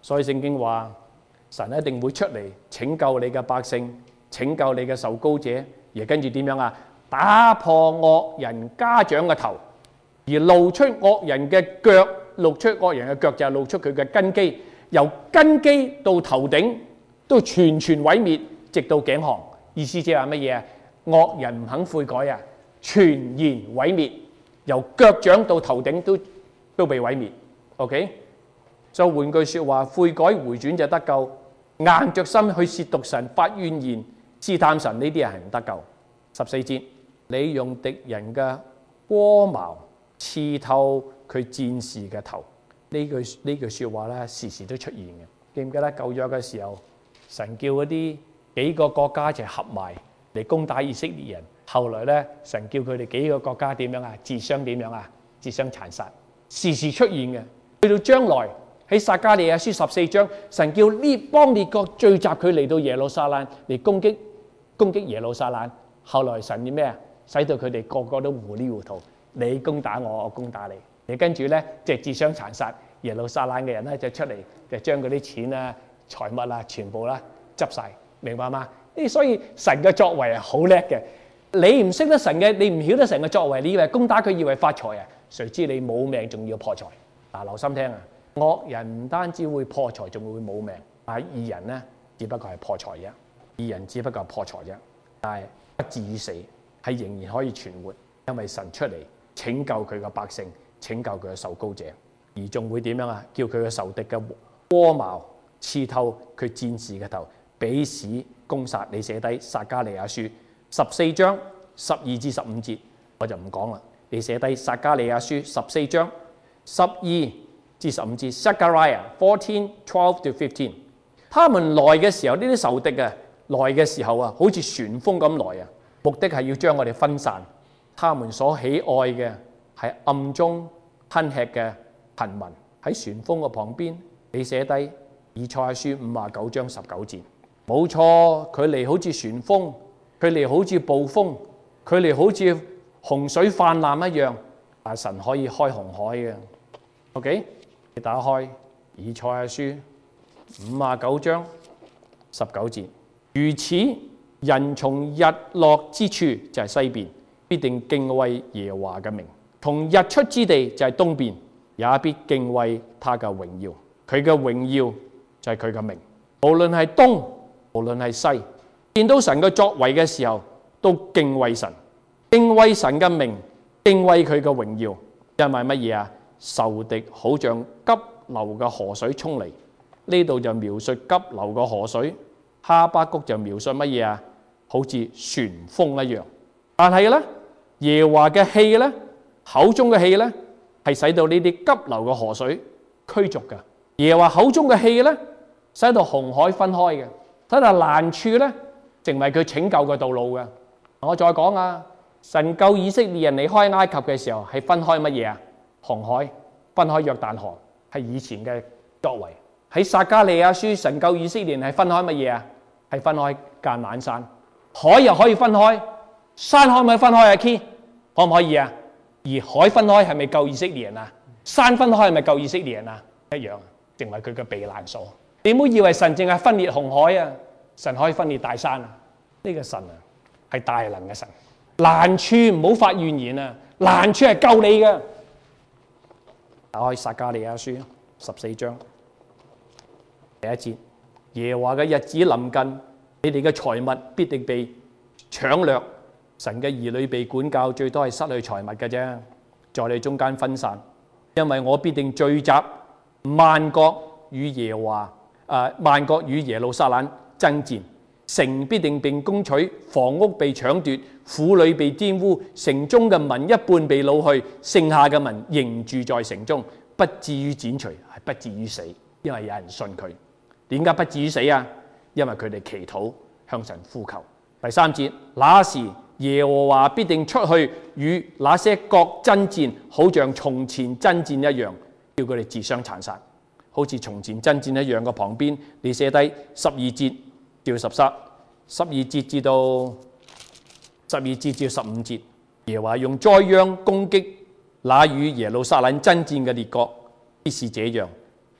所以聖經話神一定會出嚟拯救你嘅百姓，拯救你嘅受膏者，而跟住點樣啊？打破惡人家長嘅頭，而露出惡人嘅腳，露出惡人嘅腳就係露出佢嘅根基，由根基到頭頂都全全毀滅，直到頸項。意思即係話乜嘢啊？惡人唔肯悔改啊，全然毀滅，由腳掌到頭頂都都被毀滅。OK， 就換句説話，悔改回轉就得救，硬着心去褻瀆神、發怨言、試探神，呢啲人係唔得救。十四節，你用敵人嘅戈矛刺透佢戰士嘅頭，呢句呢句説話咧，時時都出現嘅。記唔記得舊約嘅時候，神叫嗰啲幾個國家一齊合埋嚟攻打以色列人，後來咧，神叫佢哋幾個國家點樣啊？自相點樣啊？自相殘殺，時時出現嘅。去到將來喺撒迦利亞書十四章，神叫列邦列國聚集佢嚟到耶路撒冷嚟攻擊攻擊耶路撒冷。後來神要咩啊？使到佢哋個個都糊裡糊塗，你攻打我，我攻打你。你跟住咧，即係自相殘殺。耶路撒冷嘅人咧就出嚟，就將嗰啲錢啊、財物啊，全部啦執晒，明白嗎？呢所以神嘅作為係好叻嘅。你唔識得神嘅，你唔曉得神嘅作為，你以為攻打佢，以為發財啊？誰知你冇命，仲要破財。嗱，留心聽啊！惡人唔單止會破財，仲會冇命。但係義人咧，只不過係破財啫。義人只不過係破財啫，但係不至於死，係仍然可以存活，因為神出嚟拯救佢嘅百姓，拯救佢嘅受膏者，而仲會點樣啊？叫佢嘅仇敵嘅戈矛刺透佢戰士嘅頭，彼此攻殺。你寫低撒迦利亞書十四章十二至十五節，我就唔講啦。你寫低撒迦利亞書十四章十二至十五節 Zechariah fourteen twelve to fifteen。他們來嘅時候，呢啲仇敵啊，來嘅時候啊，好似旋風咁來啊，目的係要將我哋分散。他們所喜愛嘅係暗中吞吃嘅貧民。喺旋風嘅旁邊，你寫低以賽亞書五十九章十九節。冇錯，佢嚟好似旋風，佢嚟好似暴風，佢嚟好似洪水泛濫一樣。但神可以開紅海嘅。OK， 你打開以賽亞書五十九章十九節。如此，人從日落之處就係西邊，必定敬畏耶和華嘅名；同日出之地就係東邊，也必敬畏他嘅榮耀。佢嘅榮耀就係佢嘅名。無論係東，無論係西，見到神嘅作為嘅時候，都敬畏神，敬畏神嘅名，敬畏佢嘅榮耀。因為乜嘢啊？仇敵好像急流嘅河水衝嚟，呢度就描述急流嘅河水。哈巴谷就描述乜嘢啊？好似旋風一樣。但係咧，耶和華嘅氣咧，口中嘅氣咧，係使到呢啲急流嘅河水驅逐嘅。耶和華口中嘅氣咧，使到紅海分開嘅，使到難處咧成為佢拯救嘅道路嘅。我再講啊，神救以色列人離開埃及嘅時候係分開乜嘢啊？紅海，分開約旦河，係以前嘅作為。喺撒迦利亞書，神救以色列人係分開乜嘢啊？係分開橄欖山。海又可以分開，山可唔可以分開啊 Key？ 可唔可以啊？而海分開係咪救以色列人啊？山分開係咪救以色列人啊？一樣，成為佢嘅避難所。你唔好以為神淨係分裂紅海啊，神可以分裂大山啊。呢個神啊係大能嘅神。難處唔好發怨言啊，難處係救你嘅。打開撒迦利亞書十四章第一節，耶和華嘅日子臨近，你哋嘅財物必定被搶掠。神嘅兒女被管教，最多係失去財物嘅啫，在你中間分散。因為我必定聚集萬國與耶和華，誒萬國與耶路撒冷爭戰，城必定被攻取，房屋被搶奪，婦女被玷污，城中嘅民一半被擄去，剩下嘅民仍住在城中，不至於剪除，係不至於死，因為有人信佢。點解不至於死啊？因為佢哋祈禱向神呼求。第三節，那時耶和華必定出去與那些國爭戰，好像從前爭戰一樣，叫佢哋自相殘殺，好似從前爭戰一樣嘅旁邊，你寫低十二節至十三，十二節至到十二節至十五節，耶和華用災殃攻擊那與耶路撒冷爭戰嘅列國，必是這樣。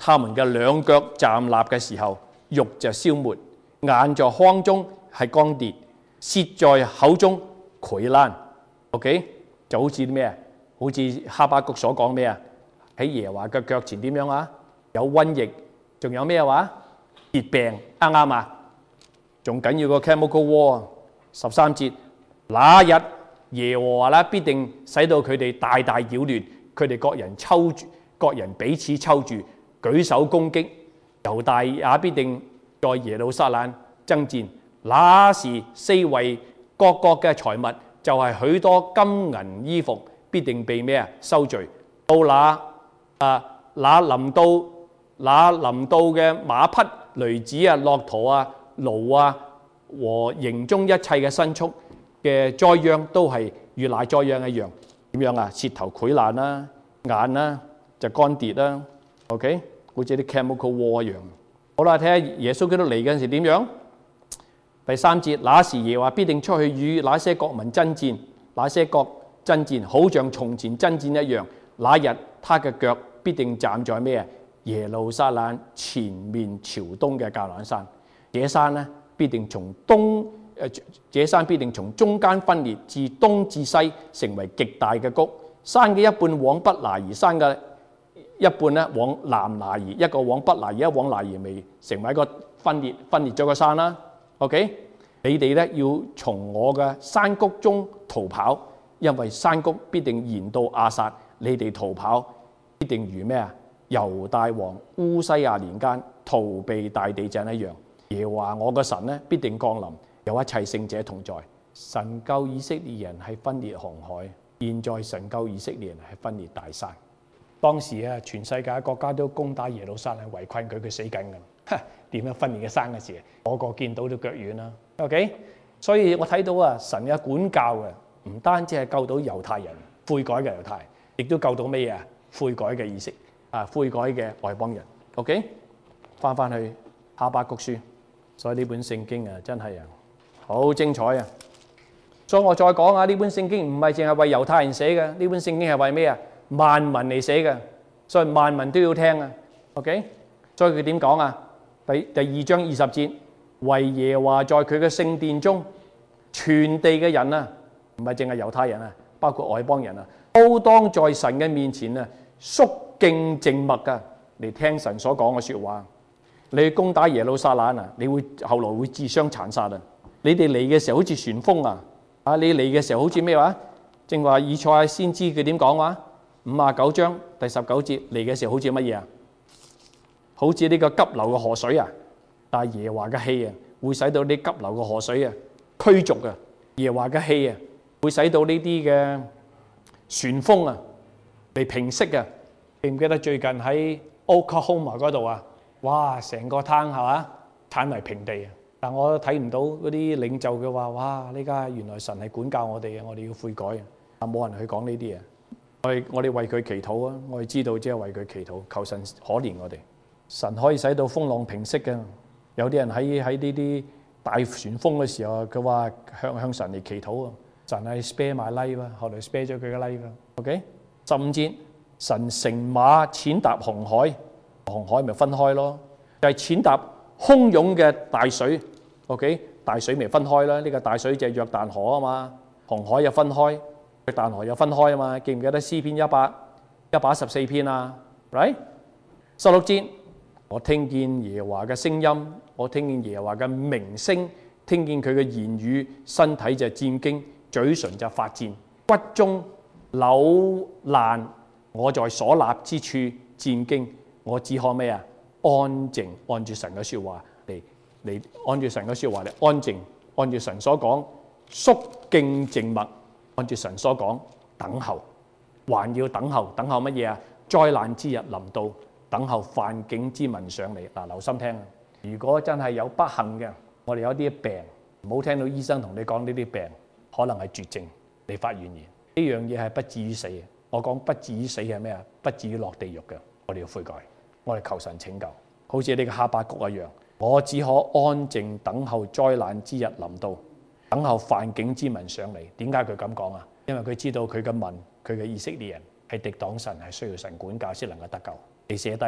他們嘅兩腳站立嘅時候，肉就消沒，眼在眶中係乾裂，舌在口中潰爛。OK， 就好似咩啊？好似哈巴谷所講咩啊？喺耶和華嘅腳前點樣啊？有瘟疫，仲有咩話？熱病，啱唔啱啊？仲緊要個 chemical war 十三節，那日耶和華啦必定使到佢哋大大擾亂，佢哋各人抽住，各人彼此抽住，舉手攻擊。猶大也必定在耶路撒冷爭戰。那時四圍各國嘅財物，就係、是、許多金銀衣服，必定被咩啊收聚。到那啊那臨到那臨到嘅馬匹、驢子啊、駱駝啊、驢啊和營中一切嘅牲畜嘅災殃，都係與那災殃一樣。點樣啊？舌頭潰爛啦，眼啦就乾跌啦。OK， 好似啲 chemical war 一樣。好啦，睇下耶穌基督嚟嗰陣時點樣。第三節，那時耶和華必定出去與那些國民爭戰，那些國爭戰，好像從前爭戰一樣。那日他嘅腳必定站在咩啊？耶路撒冷前面朝東嘅橄欖山。這山呢必定從東誒，這山必定從中間分裂，自東至西成為極大嘅谷。山嘅一半往北拿移，山嘅一半咧往南拿移，一個往北拿移，一往拿移，未成為一個分裂，分裂咗個山啦。OK， 你哋咧要從我嘅山谷中逃跑，因為山谷必定延到亞撒。你哋逃跑必定如咩啊？猶大王烏西亞年間逃避大地震一樣。耶和華我嘅神咧必定降臨，有一切聖者同在。神救以色列人係分裂紅海，現在神救以色列人係分裂大山。當時啊，全世界國家都攻打耶路撒冷，圍困佢，佢死緊㗎。點樣分裂嘅山嘅事，個個見到都腳軟啦。OK， 所以我睇到啊，神嘅管教嘅唔單止係救到猶太人悔改嘅猶太人，亦都救到咩啊？悔改嘅意識啊，悔改嘅外邦人。OK， 翻翻去哈巴谷書，所以呢本聖經啊，真係啊好精彩啊！所以我再講啊，呢本聖經唔係淨係為猶太人寫嘅，呢本聖經係為咩啊？萬民嚟寫嘅，所以萬民都要聽啊。OK， 所以佢點講啊？第第二章二十節，為耶和華在佢嘅聖殿中，全地嘅人啊，唔係淨係猶太人啊，包括外邦人啊，都當在神嘅面前啊，肅敬靜默噶嚟聽神所講嘅說話。你去攻打耶路撒冷啊，你會後來會自相殘殺啊！你哋嚟嘅時候好似旋風啊！啊，你嚟嘅時候好似咩話？正話以賽亞先知佢點講話？五十九章第十九節嚟嘅時候好似乜嘢啊？好似呢個急流嘅河水啊！但係耶和華嘅氣啊，會使到呢急流嘅河水啊驅逐啊！耶和華嘅氣啊，會使到呢啲嘅旋風啊被平息啊！記唔記得最近喺 Oklahoma 嗰度啊？哇！成個灘係嘛鏟為平地啊！但我睇唔到嗰啲領袖嘅話，哇！呢家原來神係管教我哋嘅，我哋要悔改啊！但冇人去講呢啲嘢。我哋我哋為佢祈禱啊！我哋知道即係為佢祈禱，求神可憐我哋。神可以使到風浪平息嘅。有啲人喺喺呢啲大旋風嘅時候，佢話向向神嚟祈禱啊！神係 spare my life 啊，後來 spare 咗佢嘅 life 啊。OK， 十五節，神乘馬踐踏紅海。紅海咪分開咯，就係踐踏洶湧嘅大水。OK， 大水咪分開啦。呢個大水就係約旦河啊嘛，紅海又分開，約旦河又分開啊嘛。記唔記得詩篇一百一百一十四篇啊 ？Right， 十六節，我聽見耶和華嘅聲音，我聽見耶和華嘅名聲，聽見佢嘅言語，身體就戰驚，嘴唇就發戰，骨中扭爛，我在所立之處戰驚。我只可咩啊？安靜，按住神嘅說話嚟嚟，按住神嘅說話嚟安靜，按住神所講，肅敬靜默，按住神所講等候，還要等候，等候乜嘢啊？災難之日臨到，等候犯境之民上嚟。嗱，留心聽啊！如果真係有不幸嘅，我哋有啲病，唔好聽到醫生同你講呢啲病，可能係絕症，你發怨言，呢樣嘢係不至於死嘅。我講不至於死係咩啊？不至於落地獄嘅，我哋要悔改。我哋求神拯救，好似呢個哈巴谷一樣，我只可安靜等候災難之日臨到，等候犯境之民上嚟。點解佢咁講啊？因為佢知道佢嘅民，佢嘅以色列人係敵擋神，係需要神管教先能夠得救。你寫低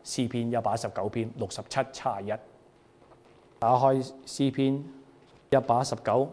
詩篇一百一十九篇六十七七十一。打開詩篇一百一十九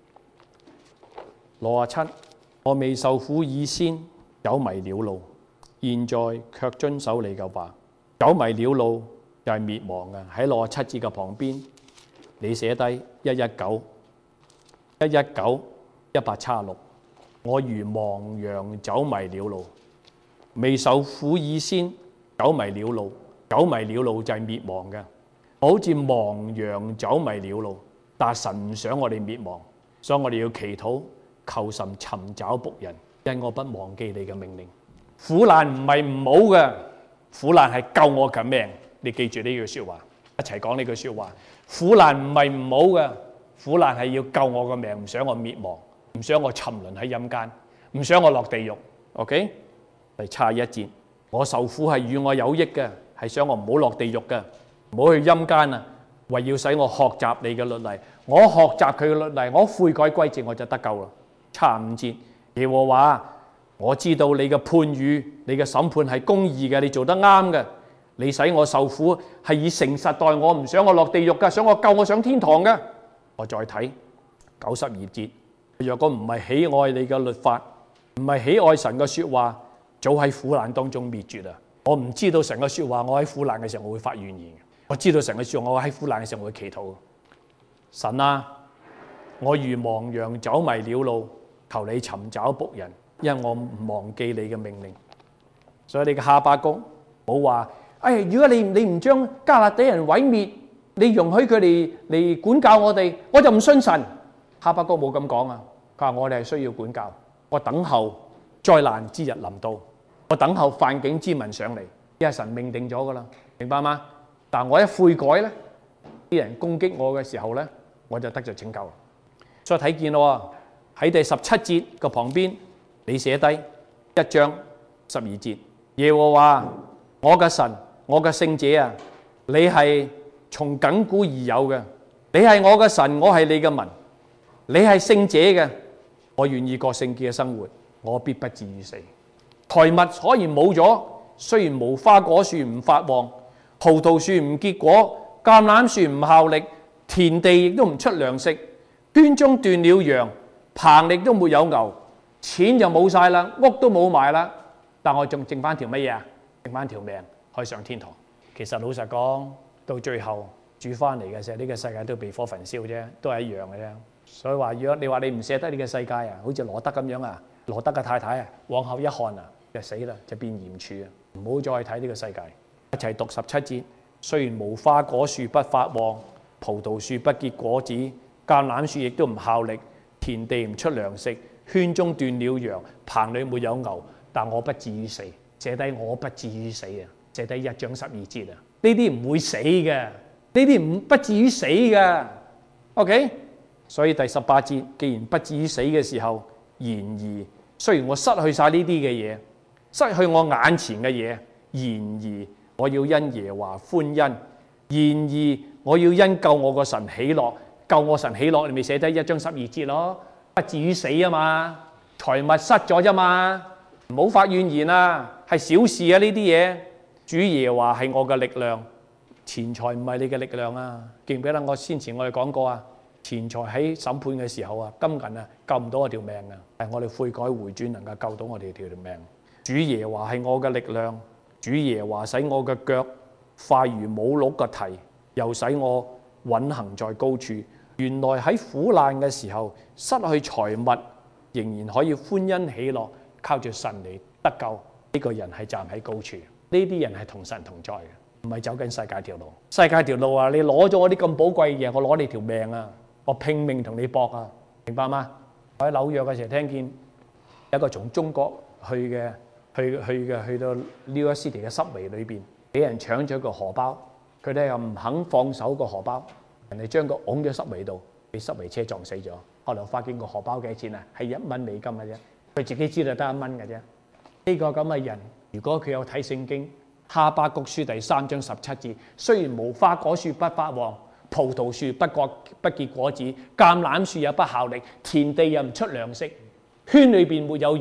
六十七。我未受苦以先，走迷了路，現在卻遵守你嘅話。走迷了路就係滅亡嘅。喺六十七節嘅旁邊，你寫低一一九一一九一百七十六。我如亡羊走迷了路，未受苦以先，走迷了路。走迷了路就係滅亡嘅。我好似亡羊走迷了路，但係神唔想我哋滅亡，所以我哋要祈禱。求神尋找僕人，因我不忘記你嘅命令。苦難唔係唔好嘅，苦難係救我嘅命。你記住呢句說話，一齊講呢句說話。苦難唔係唔好嘅，苦難係要救我嘅命，唔想我滅亡，唔想我沉淪喺陰間，唔想我落地獄。OK， 第七十一節，我受苦係與我有益嘅，係想我唔好落地獄嘅，唔好去陰間啊，為要使我學習你嘅律例。我學習佢嘅律例，我悔改歸正，我就得救啦。七十五節，耶和華，我知道你嘅判語，你嘅審判係公義嘅，你做得啱嘅。你使我受苦係以誠實待我，唔想我落地獄嘅，想我救我上天堂嘅。我再睇九十二節，若果唔係喜愛你嘅律法，唔係喜愛神嘅說話，早喺苦難當中滅絕啊！我唔知道神嘅說話，我喺苦難嘅時候我會發怨言。我知道神嘅說話，我喺苦難嘅時候我會祈禱。神啊，我如亡羊走迷了路。求你尋找僕人，因為我唔忘記你嘅命令。所以你嘅哈巴谷冇話，哎，如果你你唔將迦勒底人毀滅，你容許佢哋嚟管教我哋，我就唔信神。哈巴谷冇咁講啊，佢話我哋係需要管教，我等候災難之日臨到，我等候犯境之民上嚟，因為神命定咗噶啦，明白嗎？但我一悔改咧，啲人攻擊我嘅時候咧，我就得着拯救。所以睇見咯。喺第十七節嘅旁邊，你寫低一章十二節，耶和華我嘅神，我嘅聖者啊，你係從亙古而有嘅，你係我嘅神，我係你嘅民，你係聖者嘅，我願意過聖潔嘅生活，我必不至於死。財物可以冇咗，雖然無花果樹唔發旺，葡萄樹唔結果，橄欖樹唔效力，田地亦都唔出糧食，圈中斷了羊，棚力都沒有牛，錢就冇晒啦，屋都冇埋啦，但我仲剩翻條乜嘢啊？剩翻條命可以上天堂。其實老實講，到最後煮翻嚟嘅時候，呢個世界都被火焚燒啫，都係一樣嘅啫。所以話，如果你話你唔捨得呢個世界啊，好似羅德咁樣啊，羅德嘅太太啊，往後一看啊，就死啦，就變鹽柱啊，唔好再睇呢個世界。一齊讀十七節，雖然無花果樹不發旺，葡萄樹不結果子，橄欖樹亦都唔效力，田地唔出糧食，圈中斷了羊，棚裏沒有牛，但我不至於死。寫低我不至於死啊！寫低一章十二節啊！呢啲唔會死嘅，呢啲唔不至於死嘅。OK， 所以第十八節，既然不至於死嘅時候，然而雖然我失去晒呢啲嘅嘢，失去我眼前嘅嘢，然而我要因耶和華歡欣，然而我要因救我個神喜樂。救我神喜樂，你咪寫低一章十二節咯，不至於死啊嘛，財物失咗啫嘛，唔好發怨言啊，係小事啊呢啲嘢。主耶和華係我嘅力量，錢財唔係你嘅力量啊。記唔記得我先前我哋講過啊？錢財喺審判嘅時候啊，金銀啊救唔到我條命啊，係我哋悔改回轉能夠救到我哋條命。主耶和華係我嘅力量，主耶和華使我嘅腳快如母鹿嘅蹄，又使我穩行在高處。原來喺苦難嘅時候失去財物，仍然可以歡欣喜樂，靠住神嚟得救。呢個人係站喺高處，呢啲人係同神同在嘅，唔係走緊世界條路。世界條路啊，你攞咗我啲咁寶貴嘅嘢，我攞你條命啊，我拼命同你搏啊，明白嗎？我喺紐約嘅時候聽見一個從中國去嘅去去嘅去到 New York City 嘅Subway裏邊，俾人搶咗個荷包，佢哋又唔肯放手個荷包。人哋將佢拱咗Subway度，俾Subway車撞死咗。後來發現個荷包幾錢啊？係一蚊美金嘅啫。佢自己知道得一蚊嘅啫。呢個咁嘅人，如果佢有睇聖經，哈巴谷書第三章十七節，雖然無花果樹不發旺，葡萄樹不結不結果子，橄欖樹也不效力，田地又唔出糧食，圈裏邊沒有羊，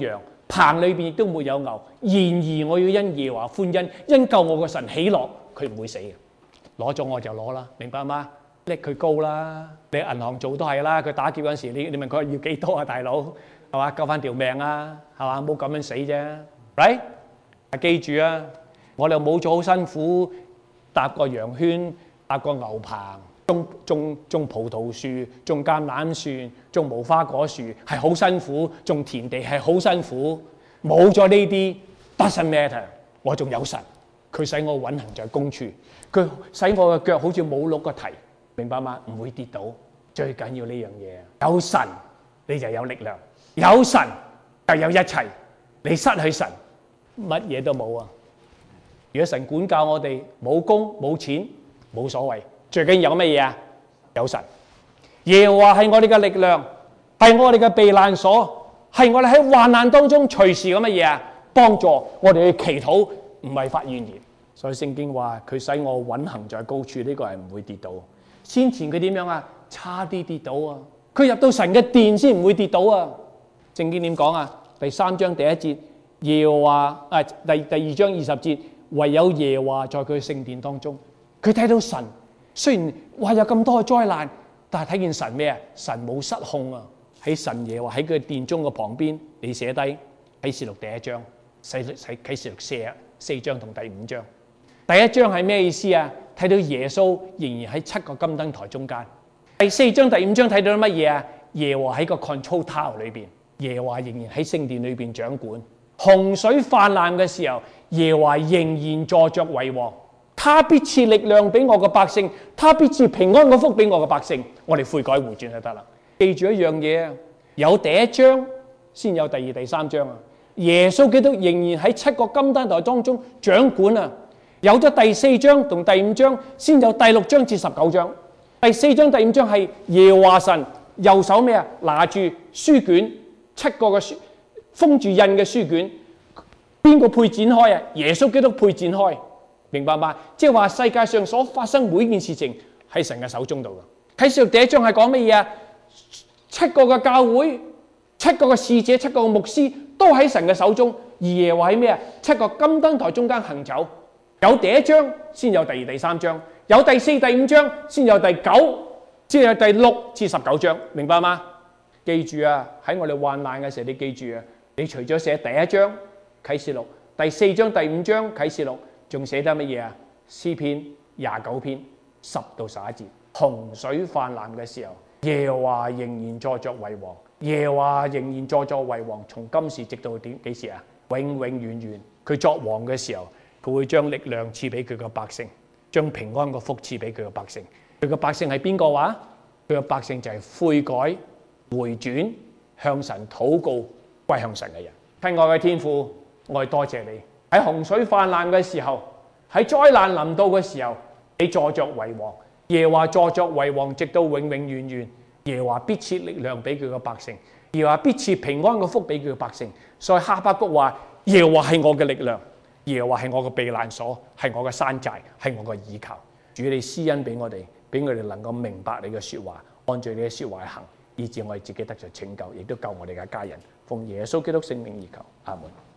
棚裏邊亦都沒有牛。然而我要因耶和華歡欣，因救我個神喜樂，佢唔會死嘅。攞咗我就攞啦，明白嗎？拎佢高啦，你銀行做都係啦。佢打劫嗰陣時，你你問佢要幾多啊，大佬係嘛？救翻條命啊，係嘛？冇咁樣死啫 ，right？ 記住啊，我哋冇做好辛苦，搭個羊圈，搭個牛棚，種種種葡萄樹，種橄欖樹，種無花果樹，係好辛苦，種田地係好辛苦。冇咗呢啲 doesn't matter， 我仲有神，佢使我穩行在公處，佢使我嘅腳好似冇碌個蹄，明白嗎？唔會跌倒。最緊要呢樣嘢，有神你就有力量，有神就有一切。你失去神，乜嘢都冇啊！如果神管教我哋，冇工冇錢冇所謂，最緊要有乜嘢啊？有神。耶和華係我哋嘅力量，係我哋嘅避難所，係我哋喺患難當中隨時咁乜嘢啊？幫助我哋去祈禱，唔係發怨言。所以聖經話佢使我穩行在高處，呢個係唔會跌倒。先前佢點樣啊？差啲跌倒啊！佢入到神嘅殿先唔會跌倒啊！聖經點講啊？第三章第一節，耶和華啊，第第二章二十節，唯有耶和華在佢聖殿當中。佢睇到神，雖然話有咁多嘅災難，但係睇見神咩啊？神冇失控啊！喺神耶和華喺佢殿中嘅旁邊，你寫低啟示錄第一章，啟啟示錄四四章同第五章。第一章係咩意思啊？睇到耶穌仍然喺七個金燈台中間。第四章第五章睇到乜嘢啊？耶和華喺個 control tower 裏邊，耶和華仍然喺聖殿裏邊掌管。洪水泛濫嘅時候，耶和華仍然坐着為王。他必賜力量俾我嘅百姓，他必賜平安嘅福俾我嘅百姓。我哋悔改回轉就得啦。記住一樣嘢啊，有第一章先有第二、第三章啊。耶穌基督仍然喺七個金燈台當中掌管啊。有咗第四章同第五章，先有第六章至十九章。第四章、第五章係耶和華神右手咩啊？拿住書卷，七個嘅書封住印嘅書卷，邊個配展開啊？耶穌基督配展開，明白嗎？即係話世界上所發生每件事情喺神嘅手中度嘅。啟示錄第一章係講乜嘢啊？七個嘅教會，七個嘅使者，七個嘅牧師都喺神嘅手中，而耶和華喺咩啊？七個金燈台中間行走。有第一章先有第二、第三章，有第四、第五章先有第九，先有第六至十九章，明白嗎？記住啊，喺我哋患難嘅時候，你記住啊，你除咗寫第一章啟示錄，第四章、第五章啟示錄，仲寫得乜嘢啊？詩篇廿九篇十到十一節，洪水泛濫嘅時候，耶和華仍然坐着為王，耶和華仍然坐着為王，從今時直到點幾時啊？永永遠遠，佢作王嘅時候。佢會將力量賜俾佢嘅百姓，將平安嘅福賜俾佢嘅百姓。佢嘅百姓係邊個話？佢嘅百姓就係悔改、回轉、向神禱告、歸向神嘅人。親愛嘅天父，我哋多謝你喺洪水泛濫嘅時候，喺災難臨到嘅時候，你坐着為王。耶和華坐着為王，直到永永遠遠。耶和華必賜力量俾佢嘅百姓，耶和華必賜平安嘅福俾佢嘅百姓。所以哈巴谷話：耶和華係我嘅力量。耶和華係我嘅避難所，係我嘅山寨，係我嘅倚靠。主，你施恩俾我哋，俾我哋能夠明白你嘅說話，按照你嘅說話行，以致我哋自己得着拯救，亦都救我哋嘅家人。奉耶穌基督聖名而求，阿門。